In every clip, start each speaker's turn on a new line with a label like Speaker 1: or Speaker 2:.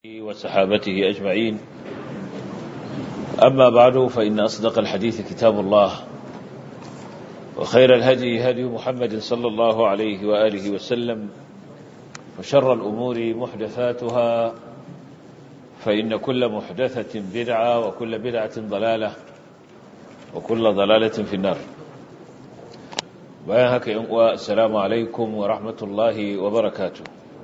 Speaker 1: وصحابته أجمعين. أما بعد فإن أصدق الحديث كتاب الله، وخير الهدي هدي محمد صلى الله عليه وآله وسلم، وشر الأمور محدثاتها، فإن كل محدثة بدعة وكل بدعة ضلالة وكل ضلالة في النار. وياهك السلام عليكم ورحمة الله وبركاته.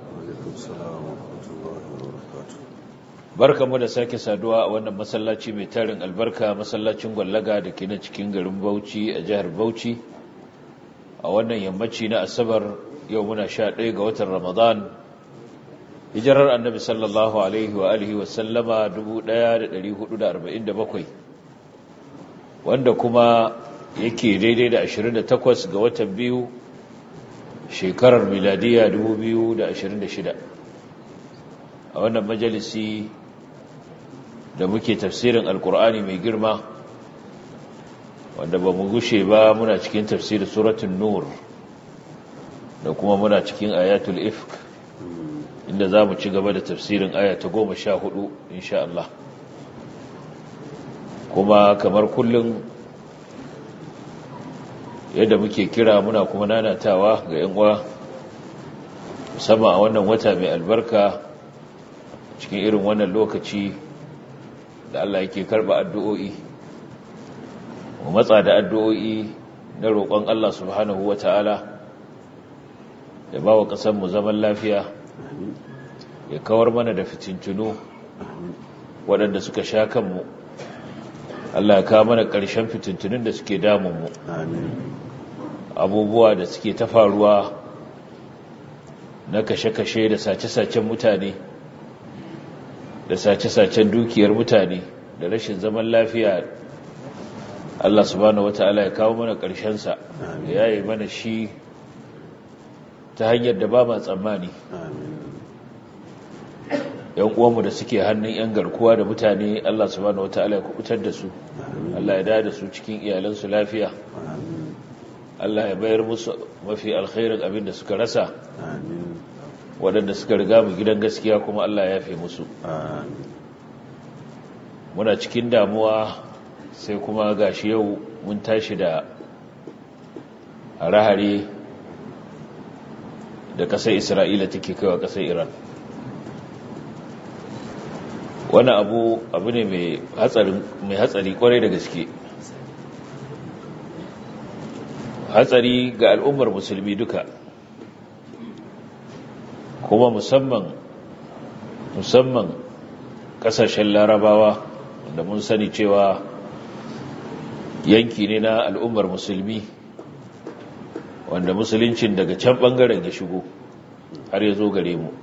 Speaker 1: Barka mu da sake saduwa a wannan masallaci mai tarin albarka, masallacin Gwallaga da ke na cikin garin Bauchi a jihar Bauchi, a wannan yammaci na Asabar. Yau muna 11 ga watan Ramadan, hijirar Annabi sallallahu alaihi wa alihi wa sallama 1447, wanda kuma yake daidai da 28 ga watan biyu shekarar miladiya 2026. a wannan majalisi da muke tafsirin alkur'ani mai girma, wanda ba mu gushe ba muna cikin tafsirin suratul nur, da kuma muna cikin ayatul ifk, inda za mu ci gaba da tafsirin ayata 14 insha Allah. kuma kamar kullum yadda muke kira muna kuma nanatawa ga 'yan uwa, musamman a wannan wata mai albarka, cikin irin wannan lokaci da Allah yake karba addu'o'i, mu matsa da addu'o'i na roƙon Allah subhanahu wata'ala ya ba wa ƙasar mu zaman lafiya, ya kawar mana da fitintunu waɗanda suka sha kanmu. Allah ya kawo mana ƙarshen fitintunun da suke damun mu, abubuwa da suke ta faruwa na kashe-kashe da sace-sacen mutane, da sace-sacen dukiyar mutane, da rashin zaman lafiya. Allah subhanahu wata'ala ya kawo mana ƙarshensa, ya yi mana shi ta hanyar da ba ma tsammani. ‘Yan uwanmu da suke hannun ‘yan garkuwa da mutane, Allah subhanahu wata'ala ya kubutar da su, Allah ya da su cikin iyalansu lafiya, Allah ya bayar musu mafi alkhairin abin da suka rasa, waɗanda suka riga mu gidan gaskiya kuma Allah ya fi musu. Muna cikin damuwa, sai kuma gashi yau mun tashi da hare-hare da ƙasar Isra'ila take kaiwa ƙasar Iran. Wani abu ne mai hatsari kwarai da gaske, hatsari ga al'ummar musulmi duka, kuma musamman kasashen larabawa, da mun sani cewa yanki ne na al'ummar musulmi, wanda musuluncin daga can bangaren ya shigo har ya zo gare mu,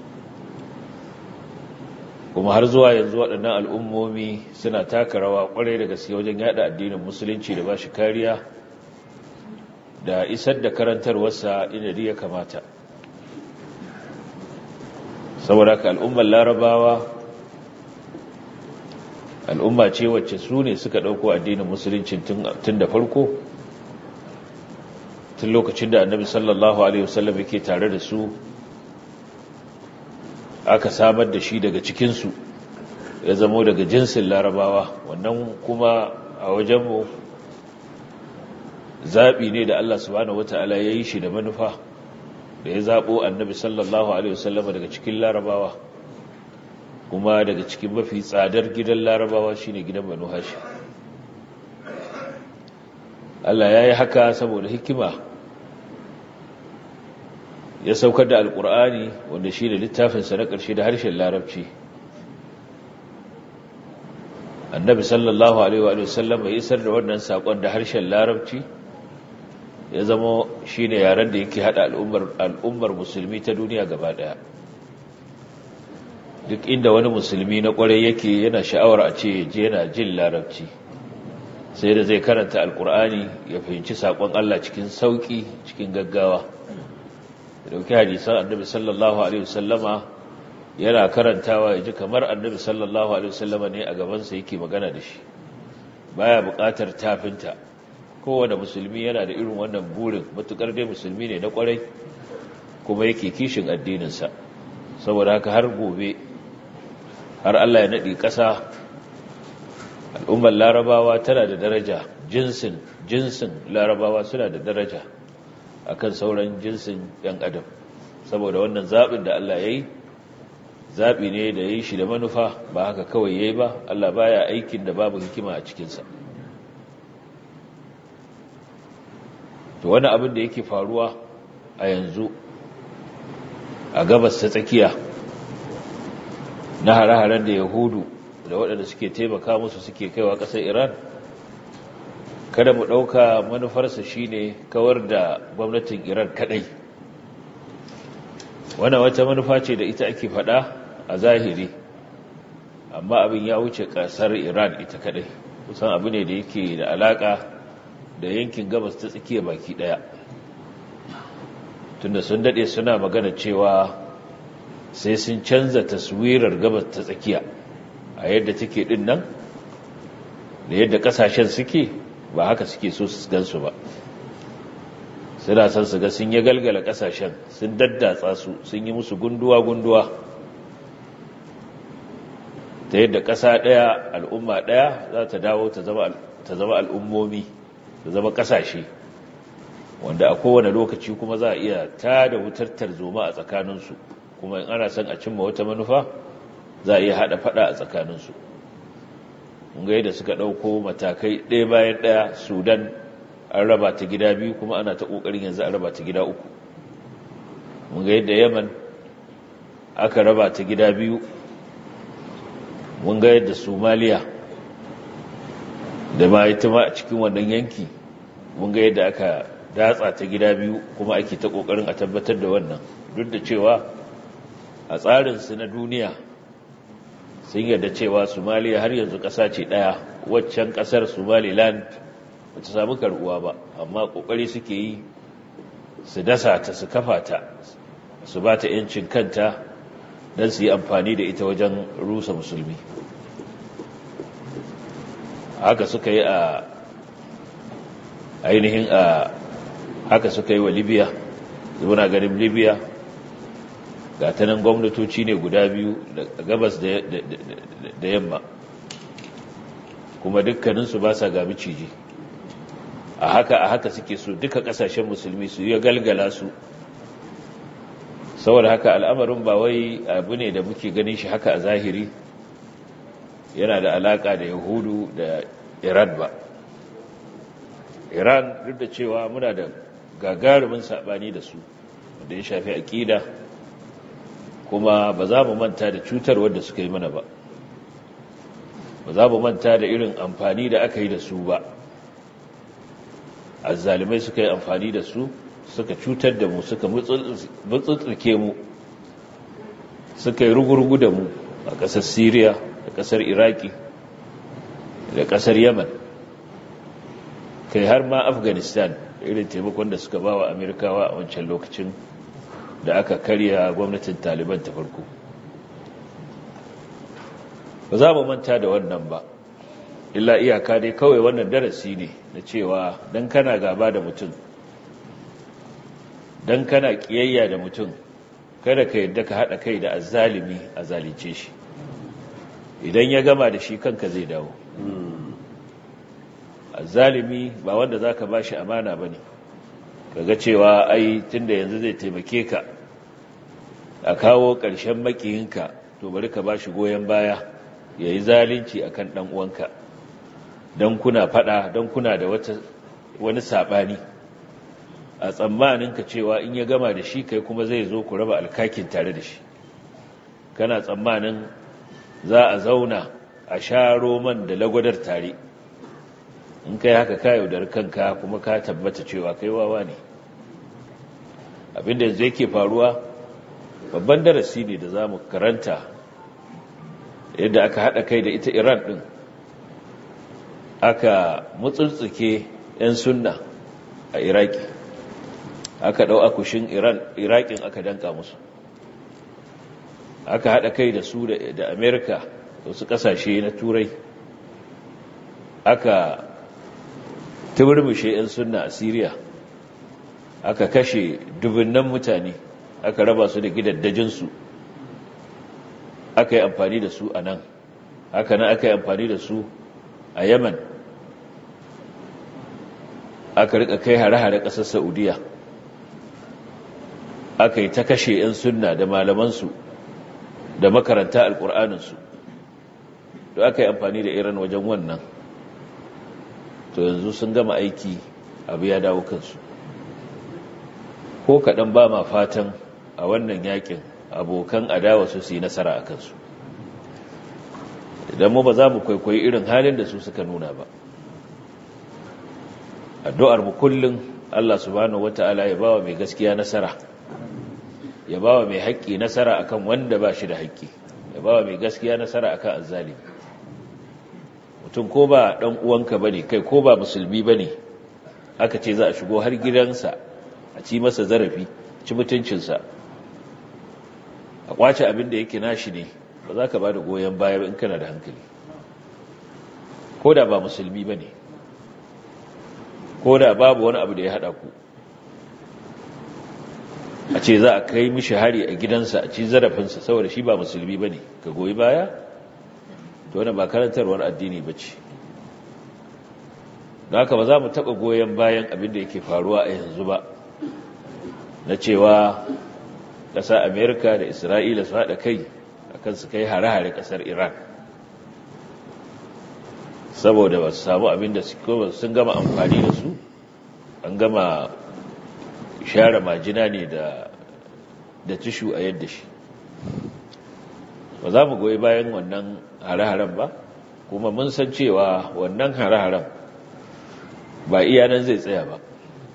Speaker 1: kuma har zuwa yanzu waɗannan al'ummomi suna taka rawa kwarai da gaske wajen yada addinin musulunci da ba shi kariya da isar da karantarwarsa inda ya kamata. Saboda haka al'ummar larabawa al'umma ce wacce su ne suka ɗauko addinin musulunci tun da farko, tun lokacin da annabi sallallahu alaihi wasallam yake tare da su, aka samar da shi daga cikinsu, ya zamo daga jinsin larabawa. Wannan kuma a wajenmu zaɓi ne da Allah subhanahu wata'ala ya yi shi da manufa, da ya zaɓo annabi sallallahu alaihi wasallam daga cikin larabawa, kuma daga cikin mafi tsadar gidan larabawa shine gidan Banu Hashim. Allah ya yi haka saboda hikima, ya saukar da alkur'ani wanda shi da littafinsa na ƙarshe da harshen larabci. Annabi sallallahu alaihi wa sallam ya isar da wannan saƙon da harshen larabci, ya zama shi ne yaren da yake haɗa al'ummar musulmi ta duniya gaba ɗaya. Duk inda wani musulmi na ƙwarai yake, yana sha'awar a ce yana jin larabci, sai da zai karanta alkur'ani ya fahimci saƙon Allah cikin sauƙi, cikin gaggawa. dauki hadisan annabi sallallahu alaihi wasallama yana karantawa, ya ji kamar annabi sallallahu alaihi wasallama ne a gabansa yake magana da shi, baya buƙatar tafinta. Kowane musulmi yana da irin wannan burin, matukar dai musulmi ne na kwarai kuma yake kishin addininsa. Saboda haka har gobe har Allah ya naɗi ƙasa, al'ummar larabawa tana da daraja, jinsin larabawa suna da daraja akan sauran jinsin ‘yan adam, saboda wannan zaɓin da Allah ya yi, zaɓi ne da ya yi shi da manufa, ba haka kawai ya yi ba. Allah baya aikin da babu hikima a cikinsa. To wani abin da yake faruwa a yanzu a gabas ta tsakiya na hare-haren da Yahudu da waɗanda suke taimaka musu suke kaiwa ƙasar Iran, kada mu ɗauka manufarsa shine kawar da gwamnatin Iran kaɗai. Wannan wata manufa ce da ita ake faɗa a zahiri, amma abin ya wuce ƙasar Iran ita kaɗai. Kusan abu ne da yake da alaƙa da yankin gabas ta tsakiya baki ɗaya, tunda sun daɗe suna magana cewa sai sun canza taswirar gabas ta tsakiya a yadda take ɗin nan da yadda ƙasashen suke, ba haka suke so su gansu ba. Suna son su ga sun yi galgala ƙasashen, sun daddatsa su, sun yi musu gunduwa-gunduwa, ta yadda ƙasa ɗaya, al'umma ɗaya za ta dawo ta zama al'ummomi, ta zama ƙasashe, wanda a kowane lokaci kuma za a iya tada wutar tarzoma a tsakaninsu, kuma in ana son a cimma wata manufa za a iya haɗa faɗa a tsakaninsu. Mun ga yadda suka ɗauko matakai ɗaya bayan ɗaya. Sudan an raba ta gida biyu, kuma ana ta ƙoƙarin yanzu a raba ta gida uku. Mun ga yadda Yaman aka raba ta gida biyu. Mun ga yadda Somaliya da ma ita ma a cikin wannan yanki, mun ga yadda aka datsa ta gida biyu, kuma ake ta ƙoƙarin a tabbatar da wannan, duk da cewa a tsarinsu na duniya sun yarda cewa Somaliya har yanzu ƙasa ce ɗaya. Waccan ƙasar Somaliland ba ta samu karɓuwa ba, amma ƙoƙari suke yi su dasa ta, su kafa ta, su ba ta ‘yancin kanta don su yi amfani da ita wajen rusa musulmi. Haka suka yi a ainihin haka suka yi wa Libya. Muna ganin Libya ga ta nan gwamnatoci ne guda biyu, da gabas da yamma, kuma dukkaninsu ba sa ga miciji. A haka suke so duka kasashen musulmi su yi galgala su. Saboda haka al'amarin ba wai abu ne da muke ganin shi haka a zahiri yana da alaka da Yahudu da Iran ba. Iran, duk da cewa muna da gagarumin saɓani da su da ya shafi aƙida, kuma ba za mu manta da cutar wadda suka yi mana ba za mu manta da irin amfani da aka yi da su ba. Azzalimai suka yi amfani da su, suka cutar da mu, suka mutsutsuke mu, suka yi rugurugu da mu a ƙasar Syria da ƙasar Iraki da ƙasar Yaman, kai har ma Afghanistan, irin taimakon da suka ba wa Amerikawa a wancan lokacin da aka karya gwamnatin Taliban ta farko. Ba za mu manta da wannan ba, illa iyaka dai kawai wannan darasi ne na cewa dan kana gaba da mutum, dan kana kiyayya da mutum, kada ka yadda ka haɗa kai da azzalimi a zalice shi. Idan ya gama da shi kanka zai dawo. Azzalimi ba wanda za ka ba shi amana ba ne, kaga cewa ai tunda yanzu zai taimake ka a kawo ƙarshen makiyinka, to bari ka ba shi goyon baya ya yi zalunci a kan ɗan'uwanka, don kuna faɗa, don kuna da wani saɓani, a tsammaninka cewa in ya gama da shi kai kuma zai zo ku raba alkakin tare da shi. Kana tsammanin za a zauna a sha roman da lagwadar tare. In kai haka ka yaudar kanka, kuma ka tabbata cewa kai wawa ne. Abinda yanzu yake faruwa babban darasi ne da za mu karanta, yadda aka haɗa kai da ita Iran ɗin, aka mutsultsuke 'yan sunna a Iraki, aka ɗau akushin Iraƙin aka danka musu, aka haɗa kai da su da Amerika da wasu ƙasashe na Turai, aka turmushe 'yan sunna a Siriya, aka kashe dubunnan mutane, aka raba su da gidaddajinsu, aka yi amfani da su a nan, haka nan aka yi amfani da su a Yaman, aka rika kai hare-hare ƙasar Saudiya, aka yi ta kashe 'yan sunna da malamansu da makaranta alƙur'aninsu, da aka yi amfani da Iran wajen wannan. To yanzu sun gama aiki, abu ya dawo kansu. Ko kaɗan ba ma fatan a wannan yakin abokan adawa su yi nasara a kansu, idan mu ba za mu kwaikwayi irin halin da su suka nuna ba. Addu'ar mu kullum Allah subhanahu wata'ala ya bawa mai gaskiya nasara, ya bawa mai haƙƙi nasara akan wanda ba shi da haƙƙi, ya bawa mai gaskiya nasara akan azzalimi. Mutum ko ba ɗan uwanka bane, kai ko ba musulmi bane, aka ce za a shigo har gidansa a ci masa zarafi, ci mutuncinsa, a kwace abin da yake nashi ne, ba za ka ba da goyon baya in kana da hankali, ko da ba musulmi ba ne, ko da babu wani abu da ya haɗa ku. A ce za a kai mishi hari a gidansa a ci zarafinsa saboda shi ba musulmi ba ne, ka goyi baya? To wani ba karantarwar addini ba ce. Da haka ba za mu taɓa goyon bayan abin da yake faruwa a yanzu ba, na cewa ƙasa Amerika da Isra'ila su haɗa kai a kan su kai hare-hare ƙasar Iran, saboda ba su samu abin da sun gama amfani da su, an gama share majina ne da tishu a yadda shi. Ba za mu goyi bayan wannan hare-haren ba, kuma mun san cewa wannan hare-haren ba iya nan zai tsaya ba.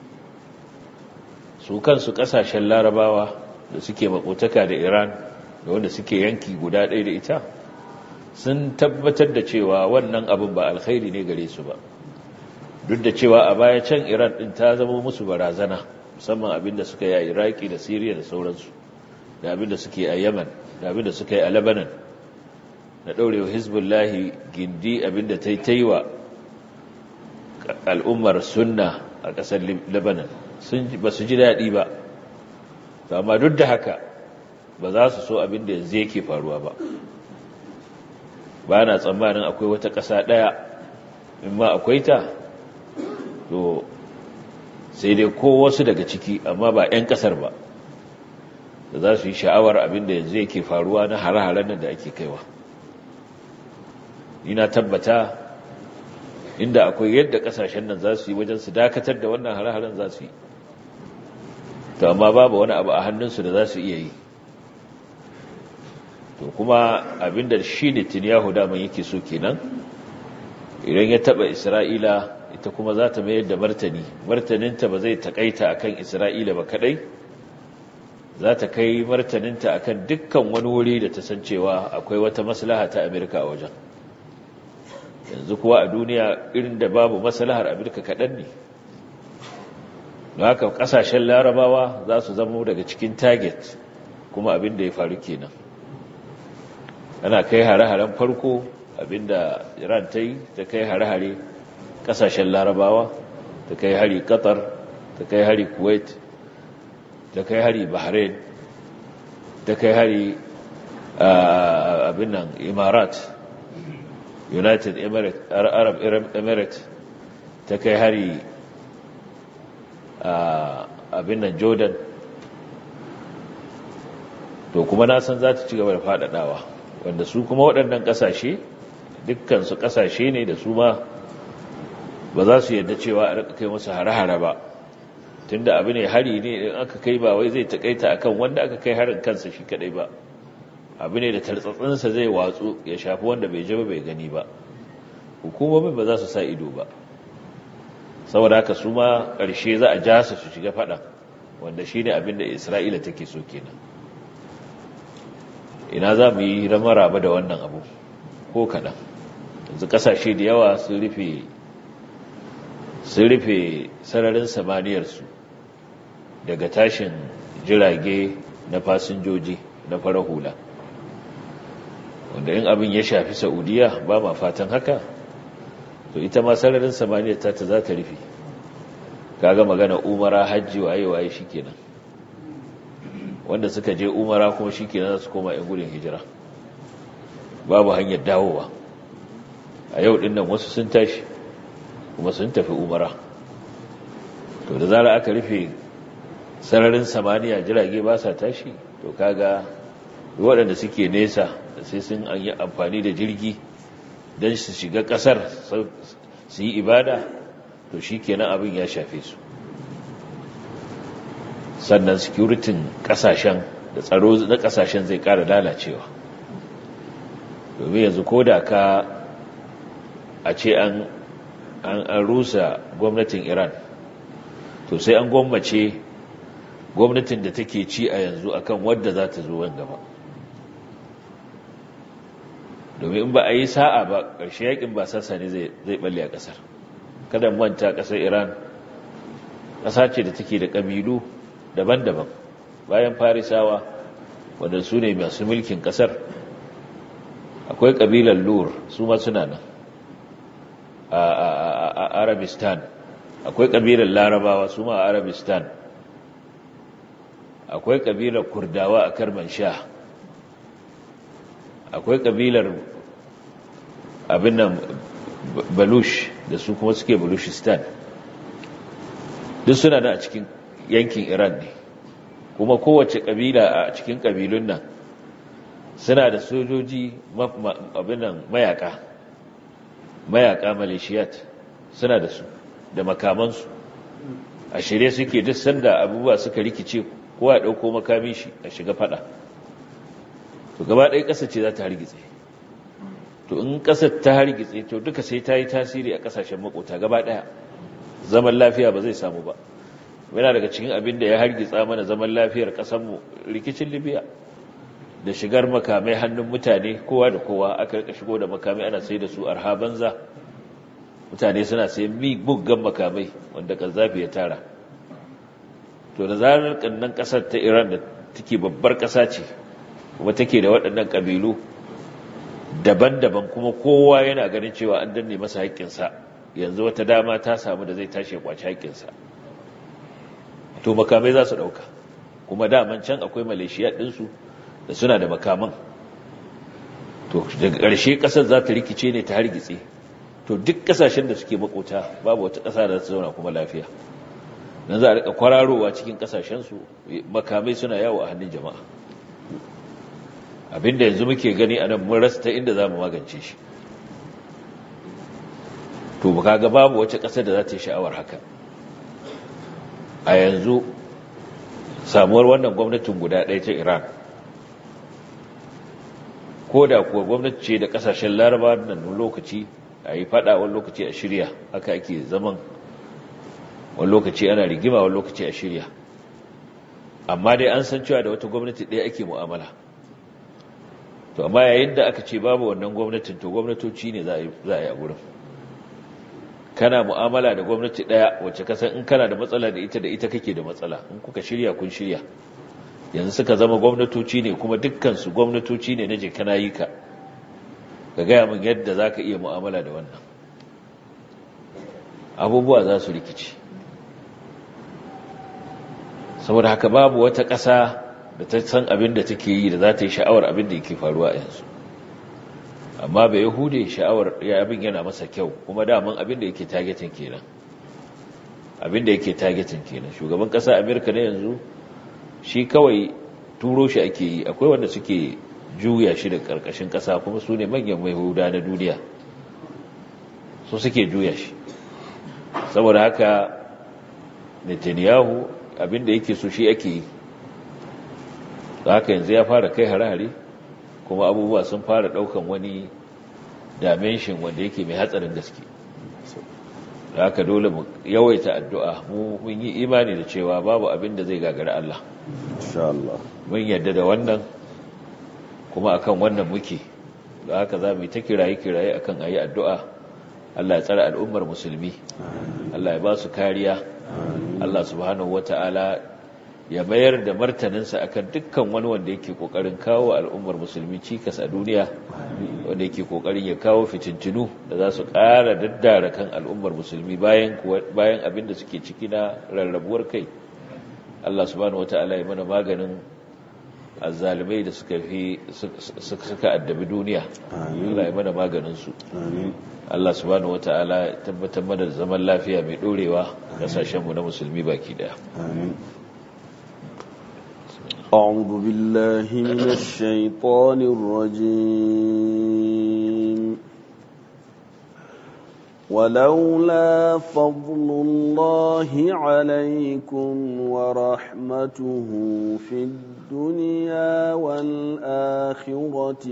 Speaker 1: Su kansu ƙasashen larabawa da suke makotaka da Iran da wanda suke yanki guda ɗaya da ita, sun tabbatar da cewa wannan abin ba alkhairi ne gare su ba, duk da cewa a baya can Iran ɗin ta zama musu barazana, musamman abin da suka yi a Iraki da Siriya da sauransu, da abin da suke a Yaman, da abin da suka yi a Lebanon, da ɗaurewa Hizbullahi gindi, abin da ta yi wa al'ummar sunna a ƙasar Lebanon, ba su ji daɗi ba. Amma duk da haka ba za su so abin da yanzu yake faruwa ba. Ba na tsammanin akwai wata ƙasa ɗaya, in ma akwai ta, to sai dai ko wasu daga ciki, amma ba 'yan ƙasar ba, da za su yi sha'awar abin da yanzu yake faruwa na hare-haren nan da ake kaiwa. Ina tabbata inda akwai yadda ƙasashen nan za su yi wajen su dakatar da wannan hare-haren za su yi, to amma babu wani abu a hannunsu da za su iya yi. To kuma abinda shi Netanyahu daman yake so kenan, idan ya taba Isra'ila, ita kuma za ta mayar da martaninta ba zai takaita akan Isra'ila ba kadai, za ta kai martaninta akan dukkan wani wuri da ta san cewa akwai wata maslaha ta Amerika a wajen. Yanzu kuwa a duniya irin da babu maslahar Amerika kaɗan ne, don haka ƙasashen larabawa za su zama daga cikin target, kuma abin da ya faru kenan. Ana kai hare-haren farko, abinda Iran ta yi, ta kai hare-hare ƙasashen larabawa, ta kai hari Qatar, ta kai hari Kuwait, ta kai hari Bahrain, ta kai hari abin nan Imarat, United Arab Emirates, ta kai hari abin nan Jordan. To kuma na san za ta ci gaba da faɗaɗawa, wanda su kuma waɗannan ƙasashe dukkansu ƙasashe ne da su ma ba za su yadda cewa a rika kai musu hare-hare ba, tunda abu ne hari ne in aka kai ba wai zai taƙaita akan wanda aka kai harin kansa shi kadai ba, abu ne da tartsatsinsa zai watsu ya shafi wanda bai ji ba bai gani ba. Hukumomin ba za su sa ido ba, saboda haka su ma ƙarshe za a ja su shiga faɗa, wanda shi ne abin da Isra'ila take so kenan. Ina za mu yi ramaraba da wannan abu ko kaɗan? Yanzu ƙasashe da yawa sun rufe sararin samaniyarsu daga tashin jirage na fasinjoji na farar hula, wanda in abin ya shafi Saudiya ba ma fatan haka, to ita ma sararin samaniyar ta za ta rufe. Kaga magana umara, hajji, waye shikenan, wanda suka je umara kuma shikenan za su koma yan gudun hijira. babu hanyar dawowa. A yau ɗin nan wasu sun tashi kuma sun tafi umara. To da zara aka rufe sararin samaniya jirage ba sa tashi, to kaga waɗanda suke nesa da sai sun an yi amfani da jirgi don su shiga ƙasar su yi ibada, to shi kenan abin ya shafe su. Sannan securitin ƙasashen da tsaro na ƙasashen zai ƙara lalacewa, domin yanzu ko da ka a ce an rusa gwamnatin Iran, to sai an gwammace gwamnatin da take ci a yanzu akan wadda za ta zo wani gaba. Domin in ba a yi sa'a ba, ƙarshe yakin ba sassa ne zai balle a ƙasar. Kada manta ƙasar Iran ƙasa ce da take da ƙabilu daban-daban. Bayan Farisawa, wanda su ne masu mulkin ƙasar, akwai ƙabilar Lur, su ma suna nan a Arabistan. Akwai ƙabilar Larabawa, su ma a Arabistan. Akwai ƙabilar Kurdawa a Kermanshah. Akwai ƙabilar abin nan Balush, da su kuma suke Balushistan. Duk suna nan a cikin yankin Iran ne, kuma kowace ƙabila a cikin ƙabilun nan suna da sojoji abin nan mayaka maleshiyat, suna da su da makamansu a shirye suke, duk sanda abubuwa suka rikice kowa ya ɗauko makamin shi a shiga fada. To gaba ɗaya ƙasa ce za ta hargitse. To in ƙasar ta hargitse, to duka sai ta yi tasiri a ƙasashen makota gaba ɗaya, zaman lafiya ba zai samu ba. Yana daga cikin abin da ya hargitsa mana zaman lafiyar ƙasarmu rikicin Libya da shigar makamai hannun mutane, kowa da kowa aka rika shigo da makamai ana sai da su arha banza. Mutane suna sayan muggan makamai wanda Gaddafi ya tara. To da zarar kannan ƙasar ta Iran da take babbar ƙasa ce, kuma take da waɗannan ƙabilu daban-daban, kuma kowa yana ganin cewa an danne masa haƙƙinsa, yanzu wata dama ta samu da zai tashi ya kwaci haƙƙinsa. To makamai za su ɗauka, kuma daman can akwai Malaysia ɗinsu da suna da makaman. To daga ƙarshe ƙasar za ta rikice ne ta hargitse. To duk ƙasashen da suke makota babu wata ƙasa da ta zauna kuma lafiya. Dan za a rika kwararowa cikin ƙasashensu makamai suna yawo a hannun jama'a. Abinda yanzu muke gani a nan mun rasa ta inda za mu magance shi. To ba kaga babu wace ƙasar da za ta yi sha'awar haka. A yanzu samuwar wannan gwamnatin guda ɗaya ta Iran, ko da kuwa gwamnati ce da ƙasashen Laraba nan lokaci a yi faɗa, wani lokaci a shirya, haka ake zaman, wani lokaci ana rigima, wani lokaci a shirya. Amma dai an san cewa da wata gwamnati ɗaya ake mu'amala. To amma yayin da aka ce babu wannan gwamnatin, to gwamnatoci ne za a yi a gurin. Kana mu'amala da gwamnati ɗaya wacce kasan in kana da matsala da ita kake da matsala, in kuka shirya kun shirya. Yanzu suka zama gwamnatoci ne, kuma dukkansu gwamnatoci ne na je kana yi ka gaya min yadda za ka iya mu'amala da wannan. Abubuwa za su rikici. Saboda haka babu wata ƙasa da ta san abin da take yi da za ta yi sha'awar abin da yake faruwa a yanzu. Amma bai Yahude sha'awar ya abin yana masa kyau, kuma daman abin da yake targetin kenan. Shugaban ƙasa Amerika na yanzu shi kawai turo shi ake yi. Akwai wanda suke juya shi da ƙarƙashin ƙasa, kuma su ne manyan Yahuda na duniya, su suke juya shi. Saboda haka Netanyahu abin da yake so shi ake yi. Da haka yanzu ya fara kai hare-hare, kuma abubuwa sun fara ɗaukan wani dimension wanda yake mai hatsarin gaske. Da haka dole mu yawaita addu'a. Mun yi imani da cewa babu abin da zai gagara Allah. Mun yarda da wannan, kuma akan wannan muke. Da haka za mu yi ta kiraye-kiraye akan ayi addu'a. Allah ya tsara al'ummar musulmi, Allah ya ba su kariya, Allah subhanahu wata'ala ya mayar da martaninsa akan dukkan wani wanda yake kokarin kawo al'ummar musulmi cikas a duniya, wanda yake kokarin ya kawo fitintinu da za su ƙara daddara kan al'ummar musulmi bayan abin da suke ciki na rarrabuwar kai. Allah subhanahu wata'ala ya mana maganin azzalimai da suka addabi duniya. Allah ya mana maganin su. Allah subhanahu wata'ala ya tabbatar mana da zaman lafiya mai dorewa kasashen mu na musulmi baki daya.
Speaker 2: أعوذ بالله من الشيطان الرجيم ولولا فضل الله عليكم ورحمته في الدنيا والآخرة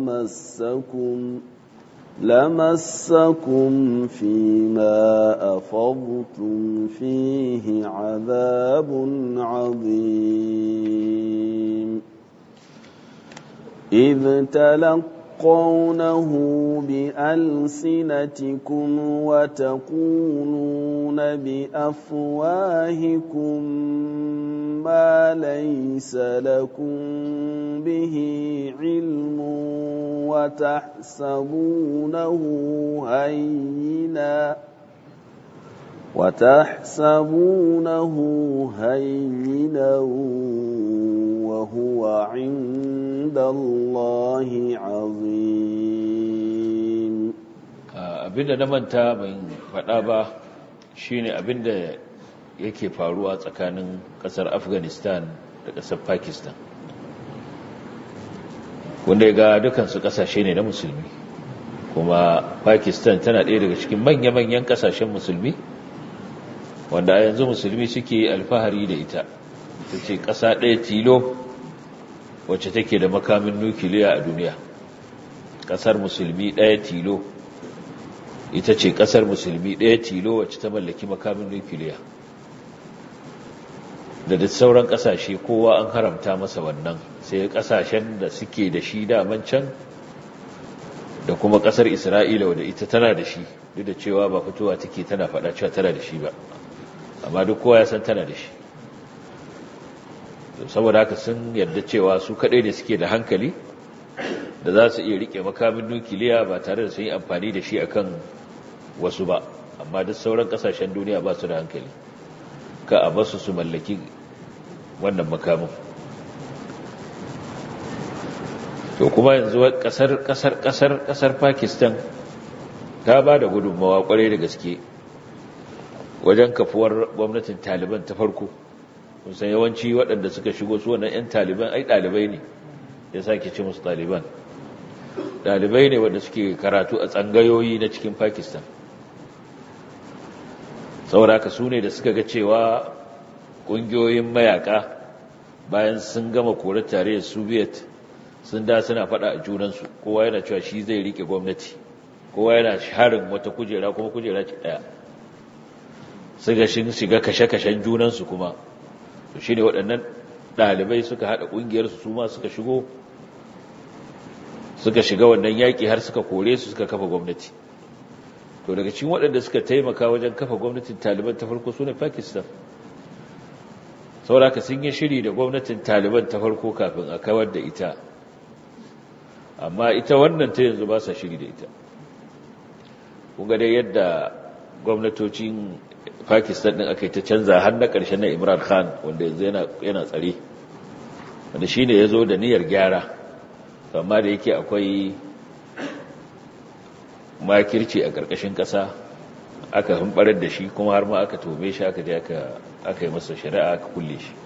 Speaker 2: لمسكم فيما أفضتم فيه عذاب عظيم إذ تلقونه بألسنتكم وتقولون بأفواهكم ما ليس لكم به علم وتحسبونه هينا وهو عند الله عظيم.
Speaker 1: abinda na manta ban faɗa ba shine abinda yake faruwa tsakanin ƙasar Afghanistan da ƙasar Pakistan, wanda ya ga dukansu ƙasashe ne na musulmi, kuma Pakistan tana ɗaya daga cikin manya-manyan ƙasashen musulmi wanda a yanzu musulmi suke alfahari da ita. Ta ce ƙasa ɗaya tilo wacce take da makamin nukiliya a duniya. Ƙasar musulmi ɗaya tilo ita ce ƙasar musulmi ɗaya tilo wacce ta mallaki makamin nukiliya. Da duk sauran ƙasashe kowa an haramta masa wannan, sai ƙasashen da suke da shi daman can, da kuma ƙasar Isra'ila wadda ita tana da shi, duk da cewa ba fitowa take tana faɗa cewa tana da shi ba, amma duk kowa ya san tana da shi. Saboda haka sun yarda cewa su kaɗai ne suke da hankali da za su iya riƙe makamin nukiliya ba tare da sun yi amfani da shi akan wasu ba, amma duk sauran ƙasashen duniya ba su da hankali, ka a basu su mallaki wannan makamin. To kuma yanzu kasar Pakistan ta ba da gudunmawa kwarai da gaske wajen kafuwar gwamnatin Taliban ta farko. Kusan yawanci waɗanda suka shigo su wannan 'yan Taliban ai ɗalibai ne, ya sake ce musu Taliban. Ɗalibai ne wanda suke karatu a tsangayoyi na cikin Pakistan. Sauraka su ne da suka ga cewa ƙungiyoyin mayaka bayan sun gama korar tarayyar Soviet sun da suna faɗa a junansu, kowa yana cewa shi zai rike gwamnati, kowa yana harin wata kujera kuma kujera ce ɗaya, suka shiga kashe-kashen junansu kuma. To shi ne waɗannan ɗalibai suka haɗa ƙungiyarsu su ma suka shiga wannan yaƙi har suka kore su suka kafa gwamnati. To daga cikin waɗanda suka taimaka wajen kafa gwamnatin Taliban ta farko su ne Pakistan. Sauraka sun yi shiri da gwamnatin Taliban ta farko kafin a kawar da ita, amma ita wannan ta yanzu ba sa shiri da ita. Kunga dai yadda gwamnatocin Pakistan ɗin aka yi ta canza har na ƙarshen na Imran Khan, wanda yanzu yana tsare, wanda shi ne ya zo da niyyar gyara, amma da yake akwai makirci a ƙarƙashin ƙasa aka hambarar da shi, kuma har ma aka tome shi aka yi masa shari'a aka kulle shi.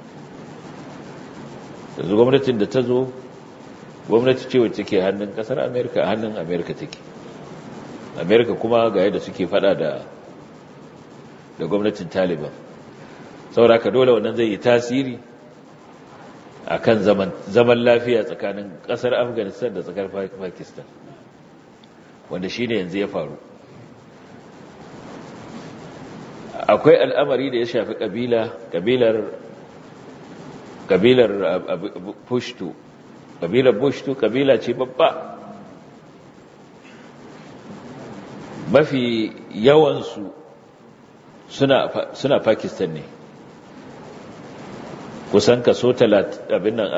Speaker 1: Yanzu gwamnatin da ta zo gwamnati ce wacce ke hannun ƙasar Amerika, hannun Amerika take. Amerika kuma ga yadda suke fada da gwamnatin Taliban, sauraka dole wannan zai yi tasiri akan zaman lafiya tsakanin ƙasar Afghanistan da tsakar Pakistan, wanda shi ne yanzu ya faru. Akwai al'amari da ya shafi ƙabilar Pushtu. Ƙabilar Pushtu ƙabila ce babba, mafi yawansu suna Pakistan ne, kusan kaso 30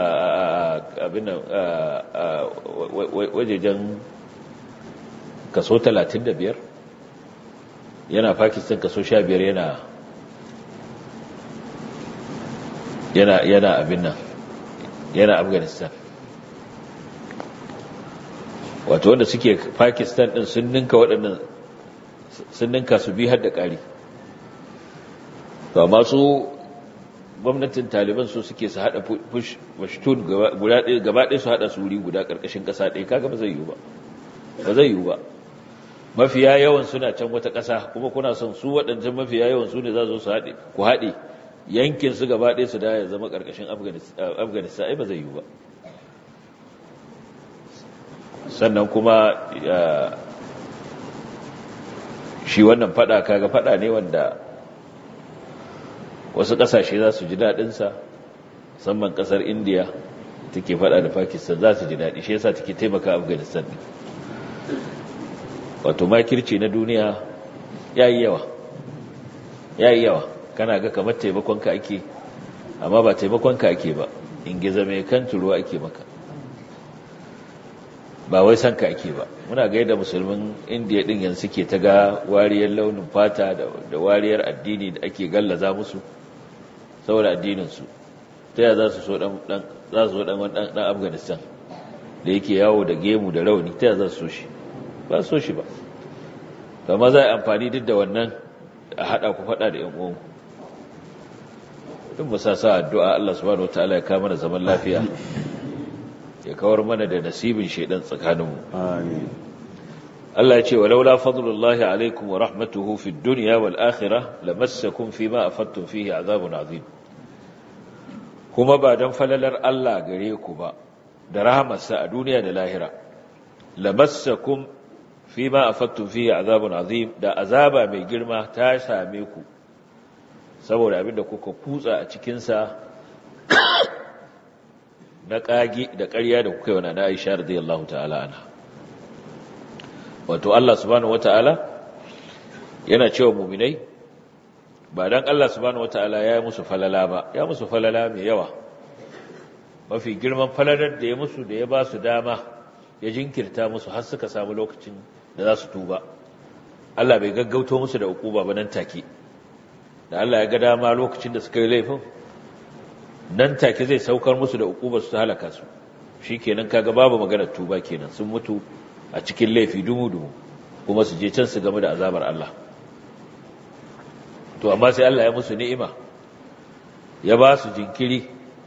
Speaker 1: wajejen kaso 35 yana Pakistan, kaso 15 yana abin nan yana Afghanistan. Wato wanda suke Pakistan din sun ninka waɗannan, sun ninka su bi har da ƙari. To amma su gwamnatin Taliban su suke su hada Pashtun gaba ɗaya su hada su wuri guda ƙarƙashin ƙasa ɗaya, kaga ba zai yiwu ba. Ba zai yiwu ba. Mafiya yawan suna can wata ƙasa, kuma kuna son su waɗancan mafiya yawan su ne za su haɗe, ku haɗe yankin su gaba ɗaya su da ya zama ƙarƙashin Afghanistan, ai ba zai yiwu ba. Sannan kuma shi wannan fada kaga fada ne wanda wasu ƙasashe za su ji daɗinsa, musamman ƙasar Indiya take fada da Pakistan za su ji daɗi, shi yasa take taimaka Afghanistan ne. Wato makirci na duniya yayi yawa, kana ga kamar taimakonka ake, amma ba taimakonka ake ba, ingiza mai kan turuwa ake maka, ba wai sanka ake ba. Muna ga yadda musulmin Indiya din yanzu suke ta ga wariyar launin fata da wariyar addini da ake gallaza musu saboda addininsu. Ta yaya za su so dan Afghanistan da yake yawo da gemu da rauni, ta yaya za su so shi? Ba so shi ba. Amma za a amfani duk da wannan a haɗa ku faɗa da ‘yan uwanku. Duk musa sa addu'a Allah subhanahu wataala ya kawo mana zaman lafiya, ya kawar mana da nasibin shaidan tsakaninmu.
Speaker 2: Amin.
Speaker 1: Allah ya ce wa laula fadlullahi alaikum wa rahmatuhu fid dunya wal akhirah lamassakum fima afattum fihi azabun azim. Kuma ba dan falalar Allah gare ku ba da rahamarsa a duniya da lahira, lamassakum fima afattum fihi azabun azim, da azaba mai girma ta same ku saboda abinda kuka kutsa a cikin sa na kage da ƙarya da kuka yi wa na Aisha radiyallahu ta'ala anha. Wato Allah subhanahu wata'ala yana cewa mu'minai ba dan Allah subhanahu wata'ala ya yi musu falala ba, ya musu falala mai yawa. Mafi girman falalar da ya musu, da ya ba su dama ya jinkirta musu har suka samu lokacin da za su tuba. Allah bai gaggauto musu da ukuba ba nan take. Da Allah ya ga dama lokacin da suka yi laifin, nan take zai saukar musu da ukubar su ta halaka su. Shikenan kaga babu maganar tuba kenan, sun mutu a cikin laifi dumu-dumu, kuma su je can su game da azabar Allah. To amma sai Allah ya musu ni'ima, ya ba su jinkiri,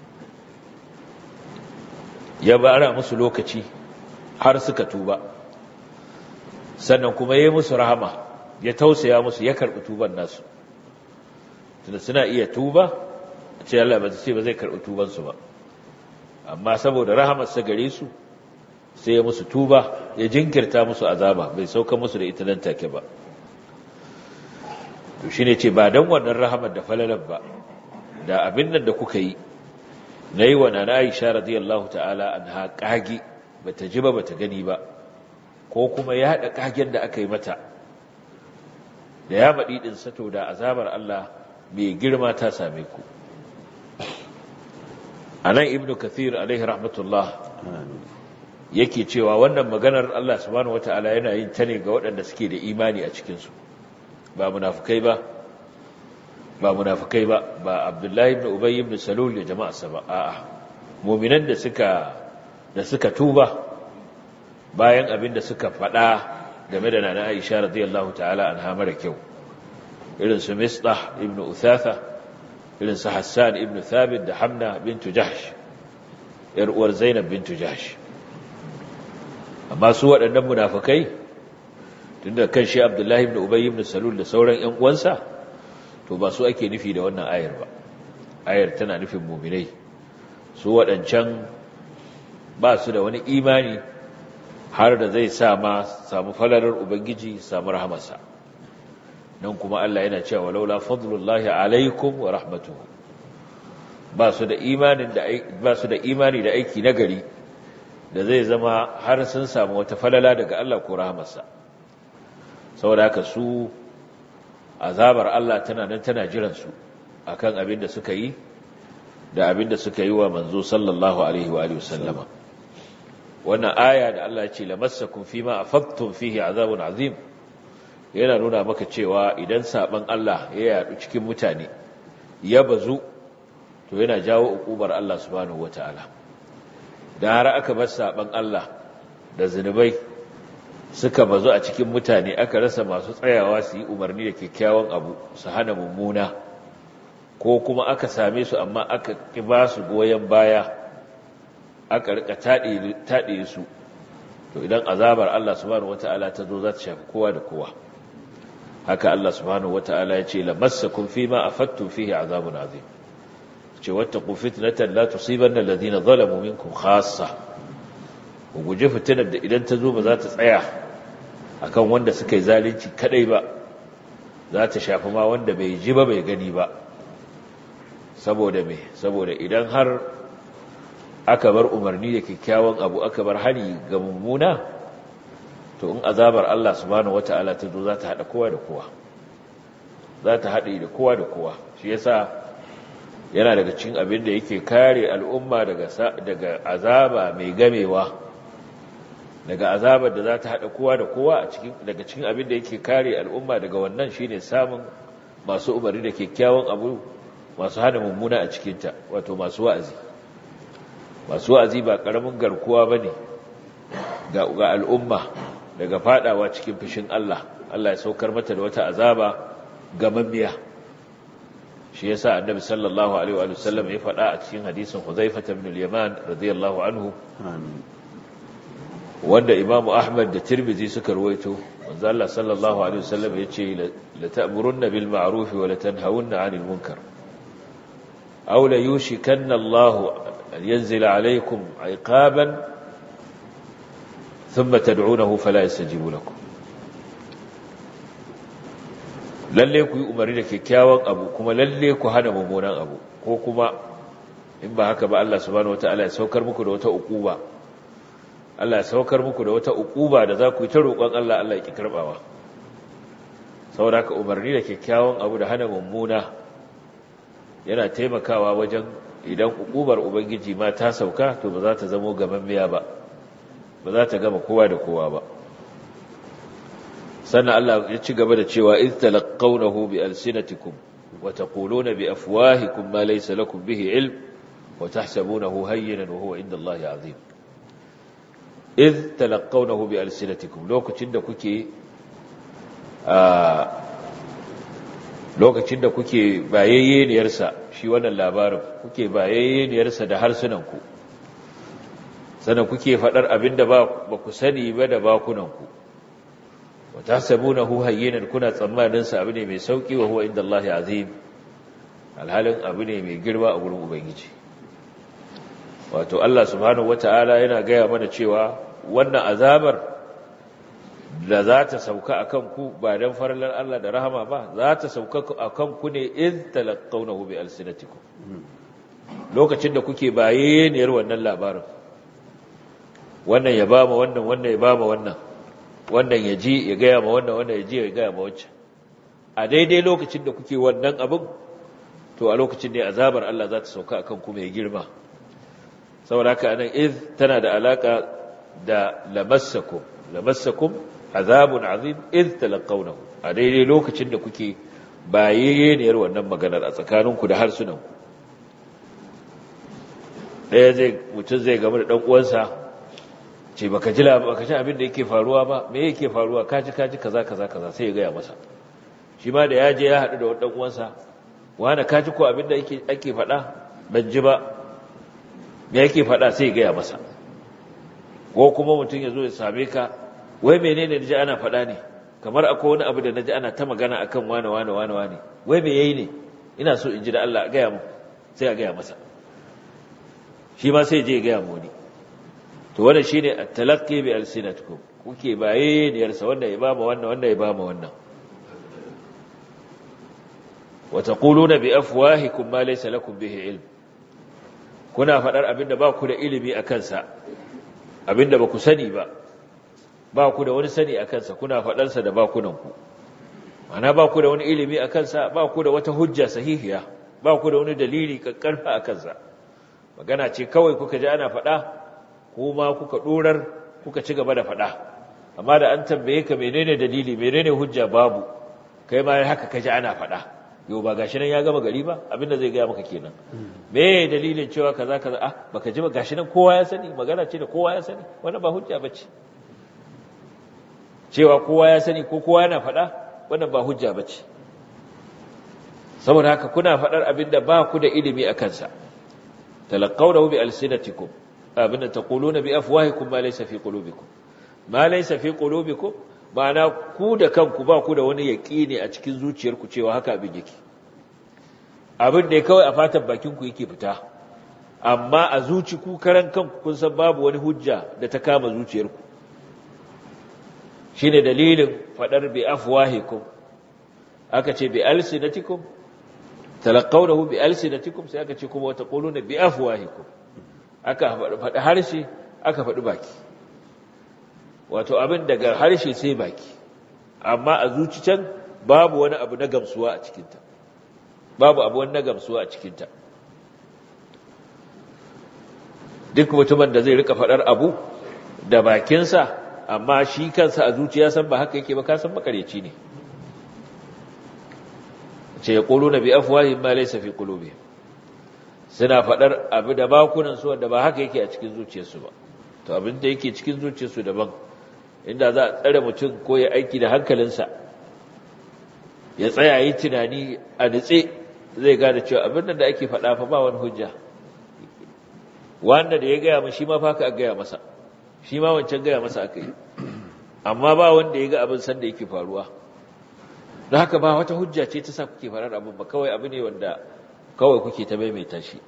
Speaker 1: ya bara musu lokaci har suka tuba, sannan kuma ya yi musu rahama, ya tausaya musu, ya karɓi tuban nasu. Tunda suna iya tuba, ce Allah ba zai karɓi tubansu ba, amma saboda rahamarsa gare su sai ya musu tuba, ya jinkirta musu azaba, bai sauka musu da ita nan take ba. To shine ce ba dan wannan rahamar da falalar ba, da abin nan da kuka yi nayi wa nana Aisha radiyallahu ta'ala anha kage, bata ji ba bata gani ba, ko kuma ya hada kagen da aka yi mata da ya badi din sato, da azabar Allah mai girma ta same ku. Anan Ibn Kathir alaihi rahmatullah yake cewa wannan maganar Allah subhanahu wata'ala yana yin ta ne ga waɗanda suke da imani a cikinsu, ba munafukai ba, ba Abdullahi ibn Ubay ibn Salul da jama'arsa ba, a'a, mu'minan da suka tuba bayan abin da suka faɗa game da nana Aisha radiyallahu ta'ala anha mara kyau, irin su Mistah ibn Uthatha, irin su Hassan ibn Thabit da Hamna bintu Jahsh, yar uwar Zainab bintu Jahsh. Amma su waɗannan munafikai, tunda kan shi Abdullahi ibn Ubay ibn Salul da sauran ƴan uwansa, to ba su ake nufi da wannan ayar ba. Ayar tana nufin mu'minai. Su waɗancan ba su da wani imani har da zai samu falalar Ubangiji, samu rahamarsa. Nan kuma Allah yana cewa laula fadlullahi alaikum wa rahmatuhu. Ba su da imani da aiki nagari da zai zama har sun samu wata falala daga Allah ko rahamarsa. Saboda haka su azabar Allah tana nan tana jiran su akan abin da suka yi, da abin da suka yi wa manzo sallallahu alaihi wa alihi wasallama. Wannan aya da Allah ya ce lamassakum fima afaqtum fihi azabun azim, yana nuna maka cewa idan saban Allah ya yadu cikin mutane, ya bazu, to yana jawo ukubar Allah subhanahu wataala. da har aka bar saban Allah da zunubai suka bazu a cikin mutane, aka rasa masu tsayawa su yi umarni da kyakkyawan abu su hana mummuna, ko kuma aka same su amma aka ki ba su goyen baya, aka rika taɗe su, to idan azabar Allah subhanahu wata'ala ta zo za ta shafi kowa da kowa. Haka Allah subhanahu wata'ala ya ce lamassakum fima afattum fihi azabun azim, ce wattaqu fitnatan la tusibanna alladhina zalamu minkum khassa, ku guji fitinar da idan ta zo ba za ta tsaya akan wanda suka yi zalunci kadai ba, za ta shafi ma wanda bai ji ba bai gani ba. Saboda me? Saboda idan har aka bar umarni da kyakkyawan abu, aka bar hani ga mummuna, to in azabar Allah subhanahu wata'ala ta zo za ta haɗa kowa da kowa, za ta haɗe da kowa da kowa. Shi yasa yana daga cikin abin da yake kare al'umma daga azaba mai gamewa, daga azabar da za ta haɗa kowa da kowa, daga cikin abin da yake kare al'umma daga wannan shine samun masu umarni da kyakkyawan abu, masu hana mummuna a cikinta, wato masu wa'azi. Masu wa'azi ba ƙaramin garkuwa ba ne ga al'umma daga fadawa cikin fushin Allah, Allah ya saukar mata da wata azaba gamammiya. Shi yasa annabi sallallahu alaihi wa sallam ya faɗa a cikin hadisin Hudzaifah ibn al-Yaman radiyallahu anhu, wanda Imam Ahmad da Tirmidhi suka rawaito, manzo Allah sallallahu alaihi wa sallam yace la ta'murunna bil ma'ruf wa la tanhawunna 'anil munkar aw la yushikanna Allah an yanzila 'alaykum 'iqaban thumma tad'unahu fala yastajibu lakum. Lalle ku yi umarni da kyakkyawan abu, kuma lalle ku hana mummunan abu, ko kuma in ba haka ba Allah subhanahu wataala ya saukar muku da wata uquba, Allah ya saukar muku da wata uquba da za ku yi ta roƙon Allah, Allah ya ki karbawa. Saboda haka umarni da kyakkyawan abu da hana mummuna yana taimakawa wajen idan uqubar ubangiji ma ta sauka, to ba za ta zama gamammiya ba, ba za ta gama kowa da kowa ba. sannan Allah ya ci gaba da cewa iz talaqawnahu bi alsinatikum wa taquluna bi afwahikum ma laysa lakum bihi ilm wa tahsabunahu hayyinan wa huwa inda Allah azim. iz talaqawnahu bi alsinatikum, lokacin da kuke bayayyeniyarsa, shi wannan labarin kuke bayayyeniyarsa da harsunanku, sannan kuke faɗar abinda ba ku sani ba da bakunanku, wa tahsabunahu hayyinan, kuna tsammanin sa abu ne mai sauki, wa huwa indallahi azim, alhalin abu ne mai girma a gurin ubangiji. Wato Allah subhanahu wataala yana gaya mana cewa wannan azabar da za ta sauka akan ku ba dan farallar Allah da rahama ba, za ta sauka akan ku ne iz talaqawnahu bi alsinatikum, lokacin da kuke bayeniyar wannan labarin, wannan ya ba ma wannan, wannan ya ba ma wannan, wannan ya ji ya gaya ma wannan, wannan ya ji ya gaya ma wancan. A daidai lokacin da kuke wannan abin, to a lokacin ne azabar Allah za ta sauka akan ku mai girma. Saboda haka anan iz tana da alaka da lamassakum, lamassakum azabun azim iz talaqawnahu, a daidai lokacin da kuke bayayyeniyar wannan maganar a tsakaninku da harsunanku. Mutum zai gama da ɗan uwansa, ce baka ji abin da yake faruwa ba, me yake faruwa, kaji kaza sai ya gaya masa. Shi ma da ya je ya haɗu da wani ɗan uwansa, wani kaji ko abin da ake faɗa, ban ji ba, me yake faɗa, sai ya gaya masa. Ko kuma mutum ya zo ya same ka, wai menene naji ana faɗa ne, kamar akwai wani abu da naji ana ta magana akan wane, wai me yayi ne, ina so in ji da Allah a gaya mu, sai a gaya masa. Shi ma sai je ya gaya mu wani. To wannan shine at-talaqqi bi alsinatikum, kuke bayeniyar sa, wanda ya bama wannan, wanda ya bama wannan. Wa taquluna bi afwahikum ma laysa lakum bihi ilm, kuna faɗar abinda ba ku da ilimi akan sa, abinda ba ku sani ba ku da wani sani akan sa, kuna faɗar sa da bakunanku. Ana ba ku da wani ilimi akan sa, ba ku da wata hujja sahihiya, ba ku da wani dalili kakkarfa akan sa. Magana ce kawai kuka ji ana faɗa, kuma kuka ɗorar kuka ci gaba da faɗa, amma da an tambaye ka menene dalili, menene hujja, babu, kai ma haka ka ji ana faɗa, yau ba gashi nan ya gama gari ba abinda zai gaya maka kenan me dalilin cewa kaza kaza baka ji ba gashi nan kowa ya sani magana ce da kowa ya sani wannan ba hujja bace cewa kowa ya sani ko kowa yana faɗa wannan ba hujja bace saboda haka kuna faɗar abinda ba ku da ilimi a kansa talaqawnahu bi alsinatikum abinda taquluna bi afwahikum ma laysa fi qulubikum ma laysa fi qulubikum ma'ana ku da kanku ba ku da wani yaqini a cikin zuciyarku cewa haka abin yake abin da kawai a fatan bakin ku yake fita amma a zuci ku karan kanku kun san babu wani hujja da ta kama zuciyarku shine dalilin fadar bi afwahikum aka ce bi alsinatikum talaqawnahu bi alsinatikum sai aka ce kuma taquluna bi afwahikum aka faɗi harshe aka faɗi baki wato abin daga harshe sai baki amma a zuci can babu wani abu na gamsuwa a cikinta babu abu wani na gamsuwa a cikinta duk mutumin da zai rika faɗar abu da bakinsa amma shi kansa a zuciya san ba haka yake ba ka san makareci ne ce ya ƙulu na bi afwahihim ma laysa fi qulubihim suna faɗar abu da bakunan su wanda ba haka yake a cikin zuciyarsu ba to abin da yake cikin zuciyarsu daban inda za a tsare mutum ko ya aiki da hankalinsa ya tsaya yi tunani a nutse zai gane cewa abin da ake faɗa fa ba wani hujja wanda da ya gaya mu shi ma fa ka gaya masa shi ma wancan gaya masa aka yi amma ba wanda ya ga abin san da yake faruwa don haka ba wata hujja ce ta sa kuke faɗar abin ba kawai abu ne wanda kawai kuke ta maimaita shi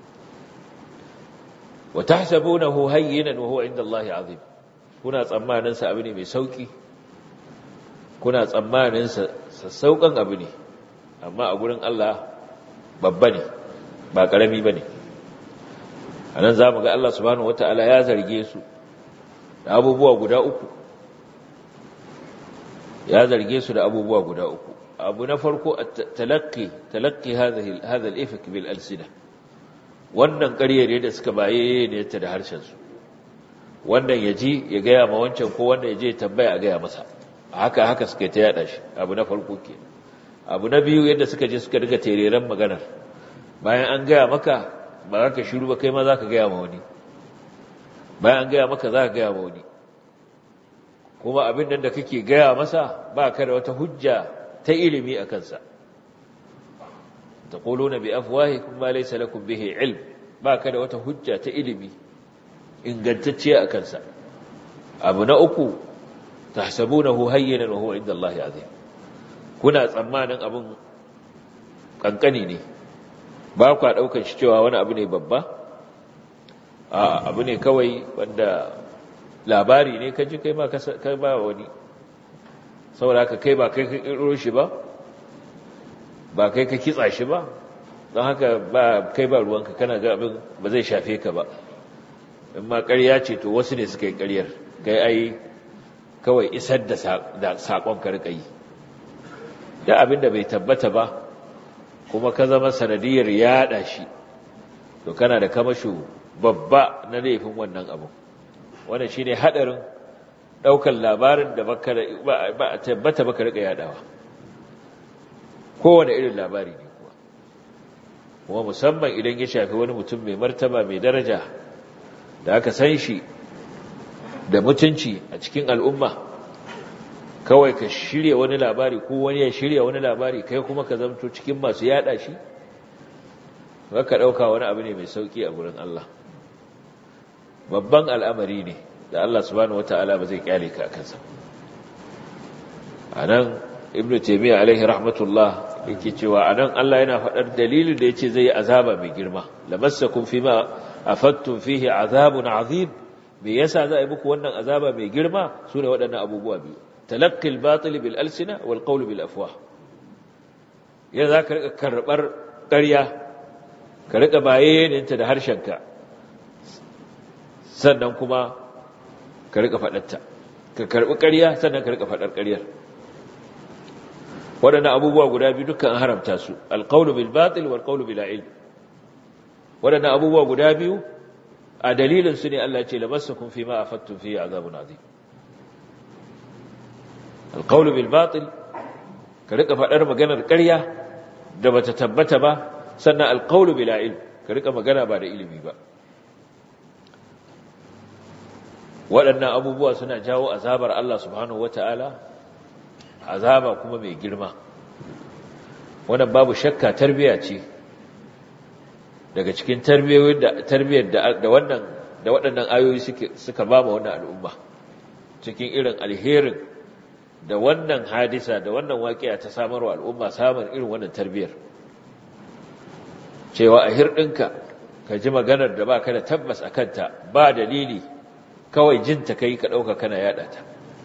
Speaker 1: wa tahsabunahu hayyinan wa huwa inda Allah azim kuna tsammanin sa abu ne mai sauki kuna tsammanin sa sassaukan abu ne amma a gurin Allah babba ne ba karami bane anan zamu ga Allah subhanahu wataala ya zarge su da abubuwa guda uku ya zarge su da abubuwa guda uku abu na farko talaqqi hadha al-ifk bil alsina wannan ƙaryar da suka baye ne ta da harshen su wannan yaji ya gaya ma wancan ko wanda yaje tambaya a gaya masa haka suka ta yada shi abu na farko ke abu na biyu yadda suka je suka riga tereren maganar bayan an gaya maka ba za ka shiru ba kai ma za ka gaya ma wani bayan an gaya maka za ka gaya ma wani kuma abin nan da kake gaya masa ba ka da wata hujja ta ilimi a kansa taquluna bi afwahikum ma laysa lakum bihi ilm ba ka da wata hujja ta ilimi ingantacciya a kansa abu na uku tahsabunahu hayyinan wa huwa inda Allah azim kuna tsammanin abin kankani ne ba ku daukar shi cewa wani abu ne babba abu ne kawai wanda labari ne kaji kai ma kai ba wani saboda haka kai ba kai ka kirkiro shi ba kai ka kitsa shi ba don haka ba kai ba ruwanka kana ga abin ba zai shafe ka ba in ma ƙarya ce to wasu ne suka yi ƙaryar kai ai kawai isar da saƙon ka riƙa yi da abin da bai tabbata ba kuma ka zama sanadiyar yaɗa shi to kana da kamasho babba na laifin wannan abu wannan shine hadarin daukar labarin da ba a tabbata baka rika yadawa kowane irin labari ne kuma musamman idan ya shafi wani mutum mai martaba mai daraja da aka san shi da mutunci a cikin al'umma kawai ka shirya wani labari ko wani ya shirya wani labari kai kuma ka zamto cikin masu yada shi ka dauka wani abu ne mai sauki a gurin Allah babban al'amari ne da Allah subhanahu wata'ala ba zai kyale ka kansa anan ibnu taymiya alaihi rahmatullah yake cewa anan Allah yana faɗar dalilin da yace zai yi azaba mai girma lamassakum fima afattum fihi azabun azim me yasa za a yi muku wannan azaba mai girma sune waɗannan abubuwa biyu talaqqi al-batil bil alsina wal qawl bil afwah yanzu zaka rika karbar ƙarya ka rika bayaninta da harshenka sannan kuma ka rika faɗarta ka karɓi ƙarya sannan ka rika faɗar ƙaryar waɗannan abubuwa guda biyu dukkan haramta su alqawlu bil batil wal qawlu bila ilm waɗannan abubuwa guda biyu a dalilin su ne Allah ya ce lamassakum fima afattum fihi azabun azim alqawlu bil batil ka rika faɗar maganar ƙarya da bata tabbata ba, sannan alqawlu bila ilm, ka rika magana ba da ilimi ba. waɗannan abubuwa suna jawo azabar Allah subhanahu wata'ala, azaba kuma mai girma. Wannan babu shakka tarbiya ce daga cikin tarbiyyar da waɗannan ayoyi suka ba ma wannan al'umma, cikin irin alherin da wannan hadisa da wannan waƙiya ta samarwa al'umma, samun irin wannan tarbiyyar. Cewa a hirɗinka ka ji maganar da ba ka da tabbas a kanta, ba dalili, kawai jinta kai ka ɗauka kana yaɗa ta,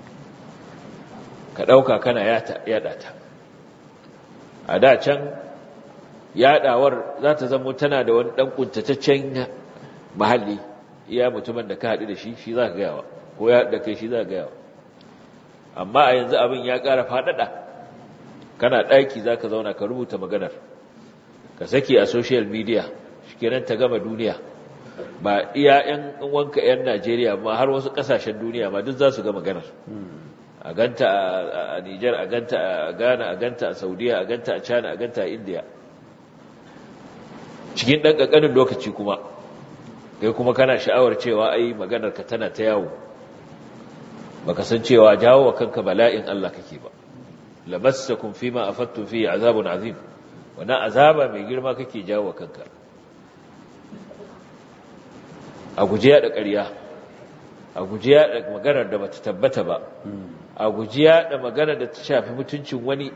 Speaker 1: a da can yaɗawar za ta zama tana da wani ɗan ƙuntataccen mahalli, iya mutumin da ka haɗu da shi za ka gayawa, ko ya da kai shi za ka gayawa. Amma a yanzu abin ya ƙara faɗaɗa, kana ɗaki za ka zauna ka rubuta maganar, ka saki a social media, shi kenan ta gama duniya. Ba iya ‘yan wanka ‘yan Najeriya ma, har wasu ƙasashen duniya ma duk za su ga maganar. A ganta a Nijar, a ganta a Ghana, a ganta a Saudiya, a ganta a China, a ganta a India. Cikin ɗan ƙanƙanin lokaci kuma, kai kuma kana sha'awar cewa ai maganar ka tana ta yawo, baka san cewa jawo wa kanka bala'in Allah kake ba. Lamassakum fima afattum fihi azabun azim, wannan azaba mai girma kake jawo wa kanka. A guji yaɗa ƙarya, a guji yaɗa maganar da bata tabbata ba, a guji yaɗa maganar da ta shafi mutuncin wani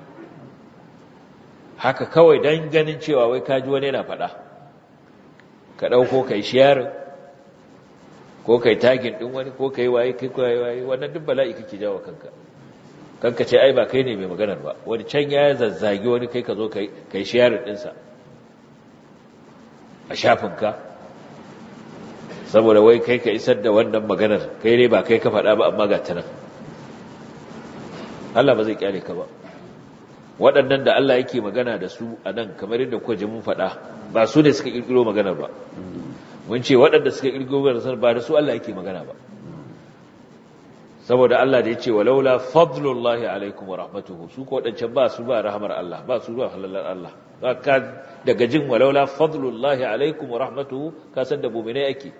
Speaker 1: haka kawai don ganin cewa wai kaji wani yana faɗa. Ka ɗauko kai sharing, ko kai tagin ɗin wani, ko kai waye, wannan duk bala'i kake jawo kanka. Kanka ce ai ba kai ne mai maganar ba, wani can ya zazzagi wani, kai ka zo kai sharing ɗinsa a shafinka, saboda wai kai ka isar da wannan maganar, kai ne ba kai ka faɗa ba, amma ga ta nan. Allah ba zai kyale ka ba. Waɗannan da Allah yake magana da su a nan, kamar yadda kuka ji mun faɗa, ba su ne suka ƙirƙiro maganar ba. Mun ce waɗanda suka ƙirƙiro maganar ba da su Allah yake magana ba. Saboda Allah da ya ce walaula fadlullahi alaikum wa rahmatuhu, su ko waɗancan ba su ba rahamar Allah, ba su ba halalar Allah. Ka daga jin walaula fadlullahi alaikum wa rahmatuhu, ka san da mu'minai ake.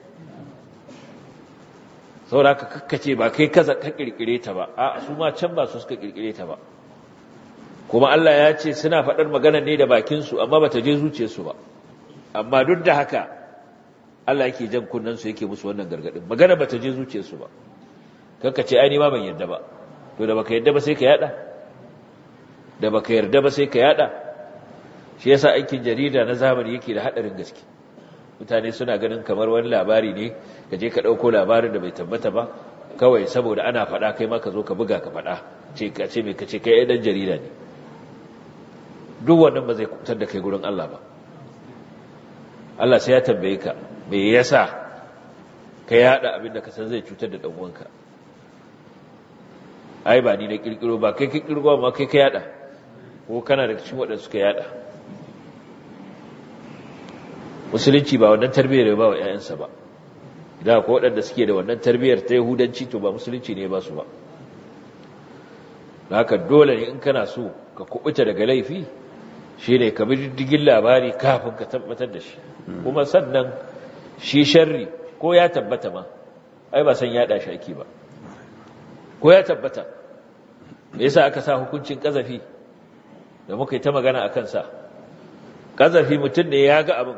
Speaker 1: Saboda ka kakkace ba kai kaza ka kirkire ta ba, a su ma can ba su suka kirkire ta ba. Kuma Allah ya ce suna faɗar magana ne da bakin su, amma bata je zuciyarsu ba. Amma duk da haka Allah yake jan kunnan su, yake musu wannan gargadin. Magana bata je zuciyarsu ba. Kakkace ai ni ma ban yarda ba. To da baka yarda ba sai ka yada. Da baka yarda ba sai ka yada. Shi yasa aikin jarida na zamani yake da hadarin gaske. Mutane suna ganin kamar wani labari ne, ka je ka ɗauko labarin da bai tabbata ba, kawai saboda ana faɗa kai ma ka zo ka buga ka faɗa, ka ce mai kace kai ɗan jarida ne. Duk wannan ba zai kutar da kai gurin Allah ba. Allah sai ya tambaye ka, me yasa ka yaɗa abin da ka san zai cutar da ɗan uwanka? Ai ba ni na kirkiro ba, kai kirkiro ba, kai ka yaɗa, ko kana da cikin waɗanda suka yaɗa. Musulunci ba wannan tarbiyyar ba wa ‘ya'yansa ba, idan akwai waɗanda suke da wannan tarbiyyar ta Yahudanci, to ba musulunci ne ba su ba. Haka dole ne in kana so ka kubuta daga laifi, shi ne ka bi diddigin labari kafin ka tabbatar da shi. Kuma sannan shi sharri ko ya tabbata ma, ai ba san yaɗa shi ake ba. Ko ya tabbata, me yasa aka sa hukuncin ƙazafi da muka yi ta magana a kansa? Ƙazafi mutum ne ya ga abin,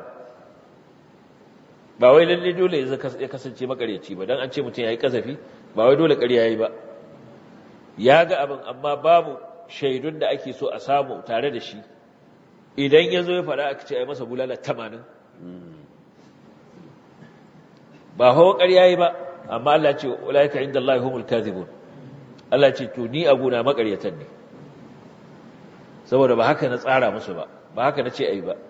Speaker 1: ba wai lalle dole ya kasance makaryaci ba, dan an ce mutum yayi kasafi ba wai dole ƙarya yayi ba. Ya ga abin, amma babu shaidun da ake so a samu tare da shi. Idan ya zo ya faɗa aka ce ai masa bulala 80, ba hawa ƙarya yayi ba, amma Allah ce ulaika indallahi humul kadhibun. Allah ce to ni abuna makaryatan ne, saboda ba haka na tsara musu ba, ba haka na ce ai ba.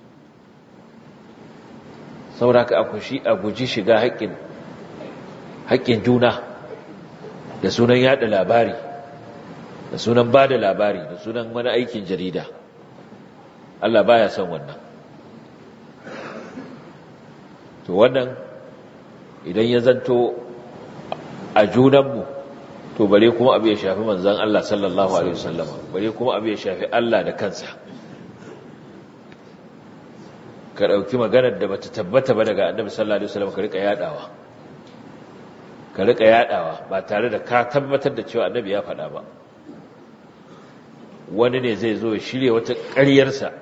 Speaker 1: Sauraka a guji shiga haƙƙin juna da sunan yaɗa labari, da sunan ba da labari, da sunan wani aikin jarida. Allah baya son wannan. To wannan idan ya zanto a junanmu, to bare kuma abu ya shafi manzan Allah sallallahu Alaihi wasallama, bare kuma abu ya shafi Allah da kansa. ka ɗauki maganar da bata tabbata ba daga annabi sallallahu alaihi wasallam ka rika yadawa ba tare da ka tabbatar da cewa annabi ya faɗa ba. Wani ne zai zo ya shirya wata ƙaryarsa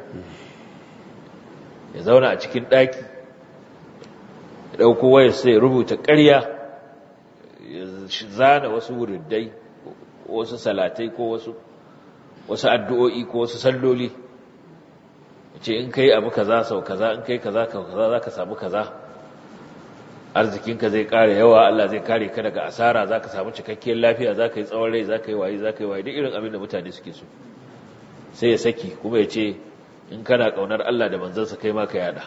Speaker 1: ya zauna a cikin ɗaki ya ɗauko wayar sai rubuta ƙarya ya zana wasu wuriddai wasu salatai ko wasu addu'o'i ko wasu salloli ce in kai abu kaza sau kaza in kai kaza za ka samu kaza, arzikinka zai ƙara yawa, Allah zai kare ka daga asara, za ka samu cikakkiyar lafiya, za ka yi tsawon rai, za ka yi waye duk irin abin da mutane suke so. Sai ya saki kuma ya ce in kana ƙaunar Allah da manzansa kai ma ka yada.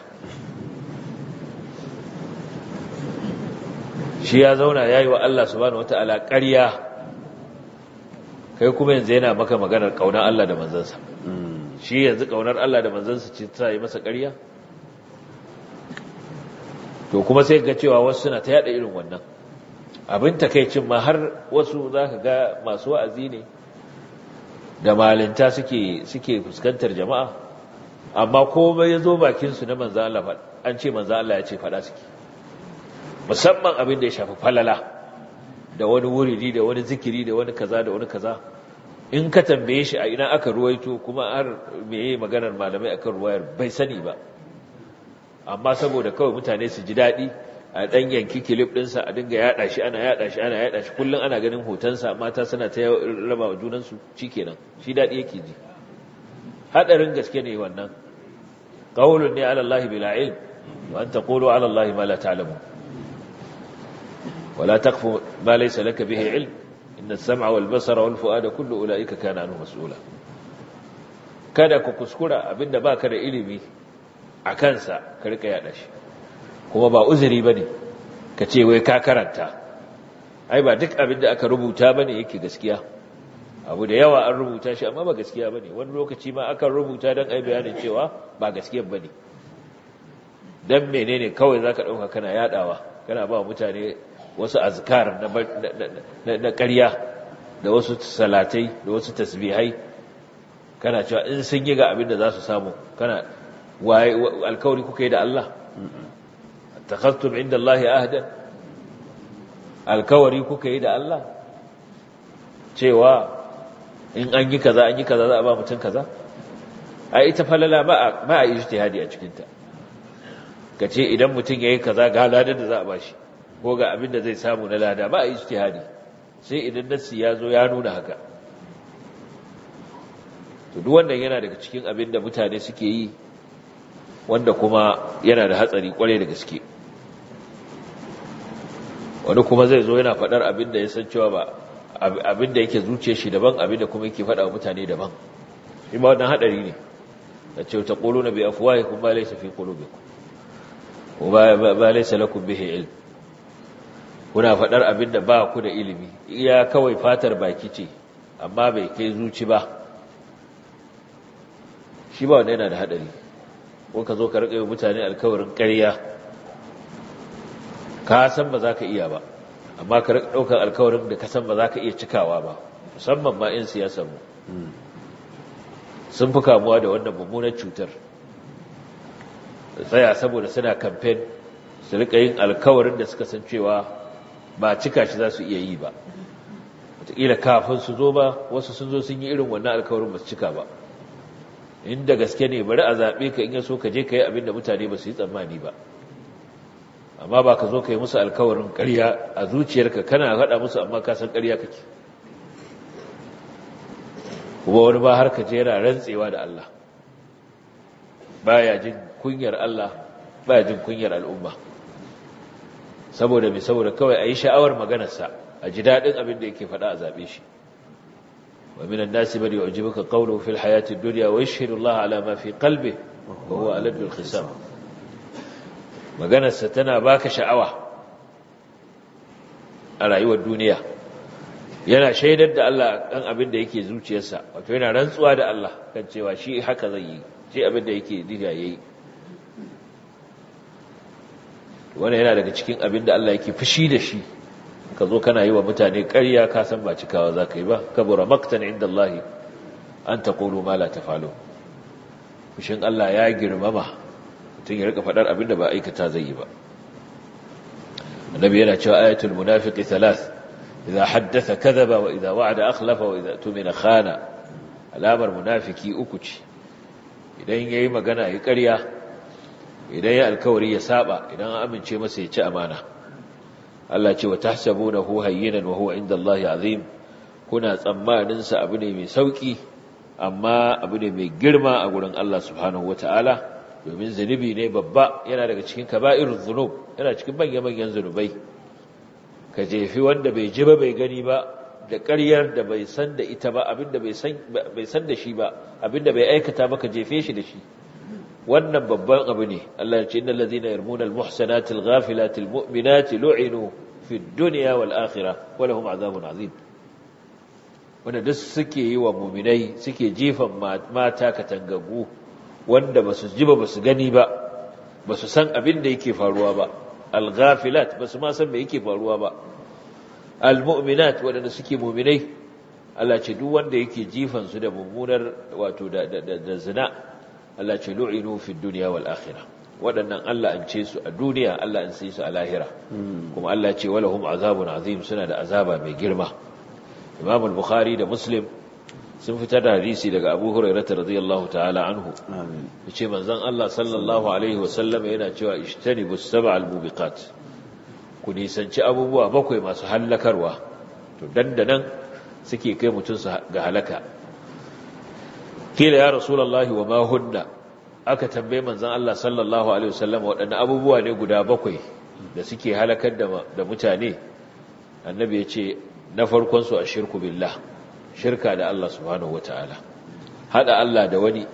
Speaker 1: Shi ya zauna ya yi wa Allah subhanahu wata'ala ƙarya, kai kuma yanzu yana maka maganar ƙaunar Allah da manzansa. Shi yanzu ƙaunar Allah da manzansa ce ta yi masa ƙarya? To kuma sai ga cewa wasu suna ta yada irin wannan abin takaicin ma, har wasu za ka ga masu wa'azi ne da malinta suke fuskantar jama'a, amma komai ya zo bakinsu na manzan Allah an ce manzan Allah ya ce faɗa suke, musamman abin da ya shafi falala da wani wuridi da wani zikiri da wani kaza da wani kaza. In ka tambaye shi a ina aka ruwaito kuma har meye maganar malamai akan ruwayar bai sani ba, amma saboda kawai mutane su ji daɗi a ɗan yanki kilif ɗinsa a dinga yaɗa shi ana yaɗa shi kullum ana ganin hotonsa, mata suna ta raba wa junansu, shi kenan shi daɗi yake ji. haɗarin gaske ne wannan, qawlun ne ala Allah bila ilm wa an taqulu ala Allah ma la ta'lamun wa la taqfu ma laysa laka bihi ilm inna as-sam'a wal basara wal fu'ada kullu ulaika kana anhu mas'ula. Kada ku kuskura abinda baka da ilimi a kansa ka rika yada shi, kuma ba uzuri bane ka ce wai ka karanta. Ai ba duk abinda aka rubuta bane yake gaskiya, abu da yawa an rubuta shi amma ba gaskiya bane. Wani lokaci ma akan rubuta dan ai bayanin cewa ba gaskiya bane. Dan menene kawai zaka dauka kana yadawa, kana ba mutane wasu azkar na ƙarya da wasu salatai da wasu tasbihai, kana cewa in sun yi ga abin da za su samu. Kana waye alkawari kuka yi da Allah? takhastum inda Allah ahdan, alkawari kuka yi da Allah cewa in an yi kaza za a ba mutum kaza? ai ita falala ba a ijtihadi a cikin ta. kace idan mutum yayi kaza ga ladan da za a bashi ko ga abin da zai samu na lada, ba a ijtihadi sai idan nassi ya zo ya nuna haka. to duk wannan yana daga cikin abin da mutane suke yi, wanda kuma yana da hatsari kwarai da gaske. wani kuma zai zo yana faɗar abin da ya san cewa ba abin da yake zuciyar shi daban, abin da kuma yake faɗa wa mutane daban. shi ma wannan haɗari ne, da ce ta ƙolo na bi afuwahikum ba laisa fi qulubikum wa ba laisa lakum bihi ilm. kuna faɗar abin da ba ku da ilimi, iya kawai fatar baki ce amma bai kai zuci ba. shi ba wanda yana da haɗari. ko ka zo ka riƙa yi mutane alkawarin ƙarya, ka san ba za ka iya ba, amma ka riƙa ɗaukar alkawarin da ka san ba za ka iya cikawa ba. musamman ma 'yan siyasar mu sun fi kamuwa da wannan mummunar cutar. tsaya saboda suna kamfen su riƙa yin alkawarin da suka san cewa ba cika shi za su iya yi ba. wataƙila kafin su zo ba wasu sun zo sun yi irin wannan alkawarin ba su cika ba. inda gaske ne bari a zaɓe ka in ya so ka je ka yi abin da mutane ba su yi tsammani ba, amma ba ka zo ka yi musu alkawarin ƙarya a zuciyarka kana haɗa musu amma ka san ƙarya kake. kuma wani ba har ka je yana rantsewa da Allah, baya jin kunyar Allah, baya jin kunyar al'umma. saboda mai saboda kawai a yi sha'awar maganarsa, a ji daɗin abin da yake faɗa a zaɓe shi. ومن الناس من يعجبك قوله في الحياة الدنيا ويشهد الله على ما في قلبه وهو ألد الخصام. maganarsa tana baka sha'awa a rayuwar duniya, yana shaidar da Allah kan abin da yake zuciyarsa, wato yana rantsuwa da Allah kan cewa shi haka zai yi, shi abin da yake diga yayi. wannan yana daga cikin abin da Allah yake fushi da shi. ka zo kana yi wa mutane ƙarya ka san ba cikawa za ka yi ba. kabura maktan inda Allah an taqulu ma la taf'alun. fushin Allah ya girmama mutum ya rika faɗar abin da ba aikata zai yi ba. annabi yana cewa ayatul munafiqi thalath idza haddatha kadhaba wa idza wa'ada akhlafa wa idza tumina khana. alamar munafiki uku ce, idan yayi magana ya ƙarya, idan ya alkawari ya saba, idan an amince masa ya ci amana. Allah ce wa tahsabunahu hayyinan wa huwa inda Allahi azim, kuna tsammanin sa abu ne mai sauki amma abu ne mai girma a gurin Allah subhanahu wataala, domin zunubi ne babba, yana daga cikin kaba'iruz zunub, yana cikin manyan zunubai. Ka jefi wanda bai ji ba bai gani ba da ƙaryar da bai san da ita ba, abinda bai san da shi ba, abinda bai aikata ba ka jefe shi da shi, wannan babban abu ne. Allah ya ce innal ladhina yarmuna al-muhsanati al-ghafilati al-mu'minati lu'inu fi ad-dunya wal akhirah wa lahum 'adhabun 'azim. Wanda duk suke yi wa mu'minai, suke jefan mata katangagu wanda basu ji ba basu gani ba, basu san abin da yake faruwa ba, al-ghafilat basu ma san me yake faruwa ba, al-mu'minat wanda suke mu'minai, Allah ce duk wanda yake jifan su da mummunar wato da zina, Allah ce lu'inu fi dunya wal akhirah, wadannan Allah an ce su a duniya, Allah an sai su a lahira, kuma Allah ce walahum azabun azim, suna da azaba mai girma. Imam al-Bukhari da Muslim sun fitar da hadisi daga Abu Hurairah radiyallahu ta'ala anhu, yace manzon Allah sallallahu alaihi wasallam yana cewa ijtanibus sab'al mubiqat, ku nisanci abubuwa bakwai masu hallakarwa, to dandanan suke kai mutun ga halaka. Kila ya Rasulullahi wa ma hunna, aka tambaye manzon Allah sallallahu alaihi wasallam waɗannan abubuwa ne guda bakwai da suke halakar da mutane. Annabi ya ce na farkon su ashirku billah, shirka da Allah subhanahu wataala, hada Allah da wani,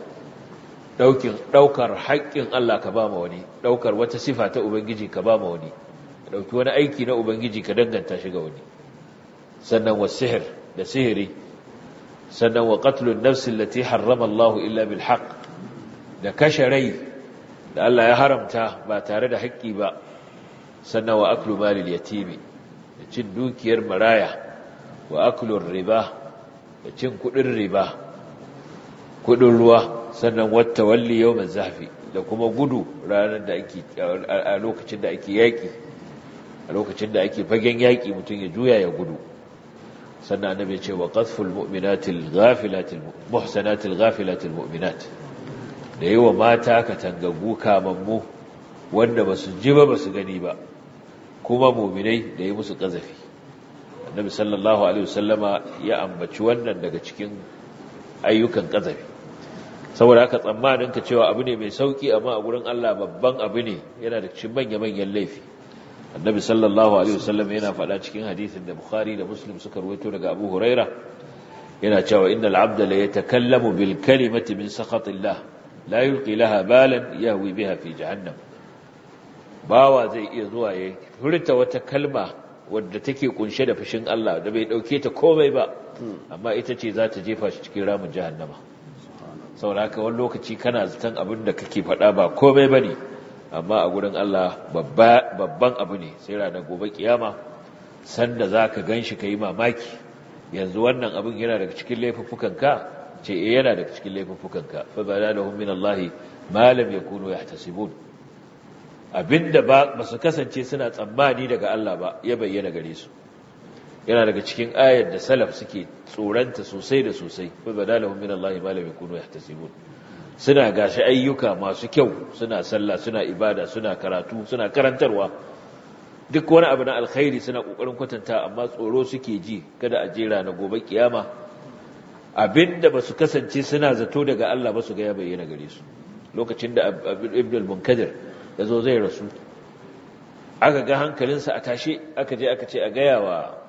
Speaker 1: daukar haƙƙin Allah ka ba ma wani, daukar wata sifa ta ubangiji ka ba ma wani, dauki wani aiki na ubangiji ka danganta shi ga wani. Sannan wasihir, da sihiri. sannan wa qatlun nafsin lati harrama Allah illa bil haqq, da kashe rai da Allah ya haramta ba tare da haƙƙi ba. Sannan wa aklu malil yatimi, da cin dukiyar maraya, wa aklur riba, da cin kudin riba, kudin ruwa. Sannan wata walli yawmaz zahfi, da kuma gudu ranar da ake a lokacin da ake yaki, a lokacin da ake fagen yaki mutum ya juya ya gudu. sannan annabi ya ce wa qadful mu'minatil ghafilatil muhsanatil ghafilatil mu'minat, da yawa mata katangagu kamammu wanda basu ji ba basu gani ba, kuma mu'minai da yi musu kazafi. Annabi sallallahu alaihi wasallama ya ambaci wannan daga cikin ayyukan kazafi. Saboda haka tsammanin ka cewa abu ne mai sauki, amma a gurin Allah babban abu ne, yana da cikin manyan laifi. Annabi sallallahu alaihi wasallam yana faɗa cikin hadisin da Bukhari da Muslim suka rawaito daga Abu Huraira, yana cewa innal abda la yatakallamu bil kalimati min sakhatillah la yulqi laha balan yahwi biha fi jahannam. Bawa zai iya zuwa ya furta wata kalma wadda take kunshe da fushin Allah da bai dauke ta komai ba, amma ita ce za ta jefa shi cikin ramin jahannama. Saboda haka wani lokaci kana zaton abin da kake faɗa ba komai bane, amma a gurin Allah babban abu ne. Sai ranar gobe kiyama sanda zaka ganshi kai mamaki, yanzu wannan abin yana daga cikin laifuffukanka, ce yana daga cikin laifuffukanka. Fa badalahum min Allah ma lam yakunu yahtasibun, abinda ba su kasance suna tsammani daga Allah ba ya bayyana gare su. Yana daga cikin ayar da salaf suke tsoranta sosai da sosai. Fa badalahum min Allah ma lam yakunu yahtasibun, suna gashi ayyuka masu kyau, suna sallah, suna ibada, suna karatu, suna karantarwa, duk wani abu na alkhairi suna kokarin kwatanta, amma tsoro suke ji kada a jera na gobe kiyama abinda basu kasance suna zato daga Allah ba su ga ya bayyana gare su. Lokacin da Ibn al-Munkadir yazo zai rasu, aka ga hankalinsa a tashe, aka je aka ce a gaya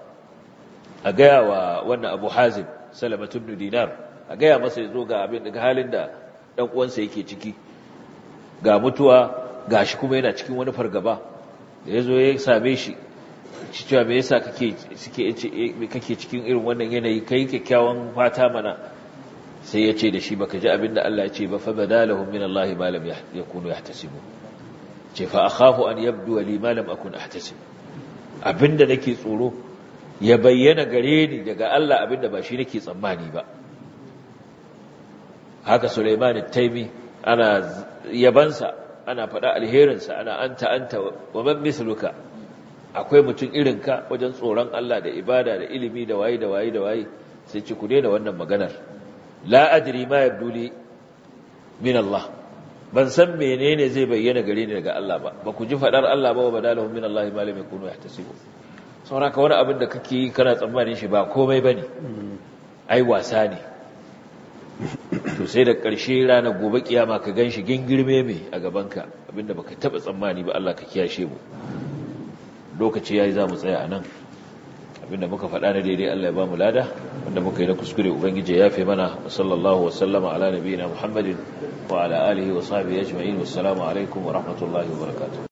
Speaker 1: wa wannan Abu Hazim, Salamatu ibn Dinar, a gaya masa yazo ga abin daga halin da dan uwansa yake ciki, ga mutuwa, gashi kuma yana cikin wani fargaba. Da yazo ya same shi, cewa me yasa kake cikin irin wannan yanayi, kai kyakkyawan fata mana. Sai ya ce da shi, baka ji abinda Allah ya ce ba, fa badalahum min Allah ma lam yakunu yahtasibu, ce fa akhafu an yabdu li ma lam akun ahtasib, abinda nake tsoro ya bayyana gare ni daga Allah, abinda ba shi nake tsammani ba. Haka Sulaiman at-Taymi ana yabansa ana faɗa alherinsa ana anta wa man mithluka akwai mutum irinka wajen tsoron Allah da ibada da ilimi da waye da waye da waye sai ci ku daina wannan maganar la adri ma yabduli min Allah ban san menene zai bayyana gare ni daga Allah ba ku ji faɗar Allah ba wa badalahum min Allah ma lam yakunu yahtasibu saboda wani abin da kake yi kana tsammanin shi ba komai bane ai wasa ne to sai da ƙarshe ranar gobe kiyama ka ganshi gingirme me a gabanka abinda baka taba tsammani ba Allah ka kiyashe mu lokaci yayi za mu tsaya anan abinda muka faɗa na daidai Allah ya ba mu lada wanda muka yi na kuskure ubangiji ya yafe mana sallallahu wa sallama ala nabiyina Muhammadin wa ala alihi wa sahbihi ajma'in wassalamu alaikum wa rahmatullahi wa barakatuh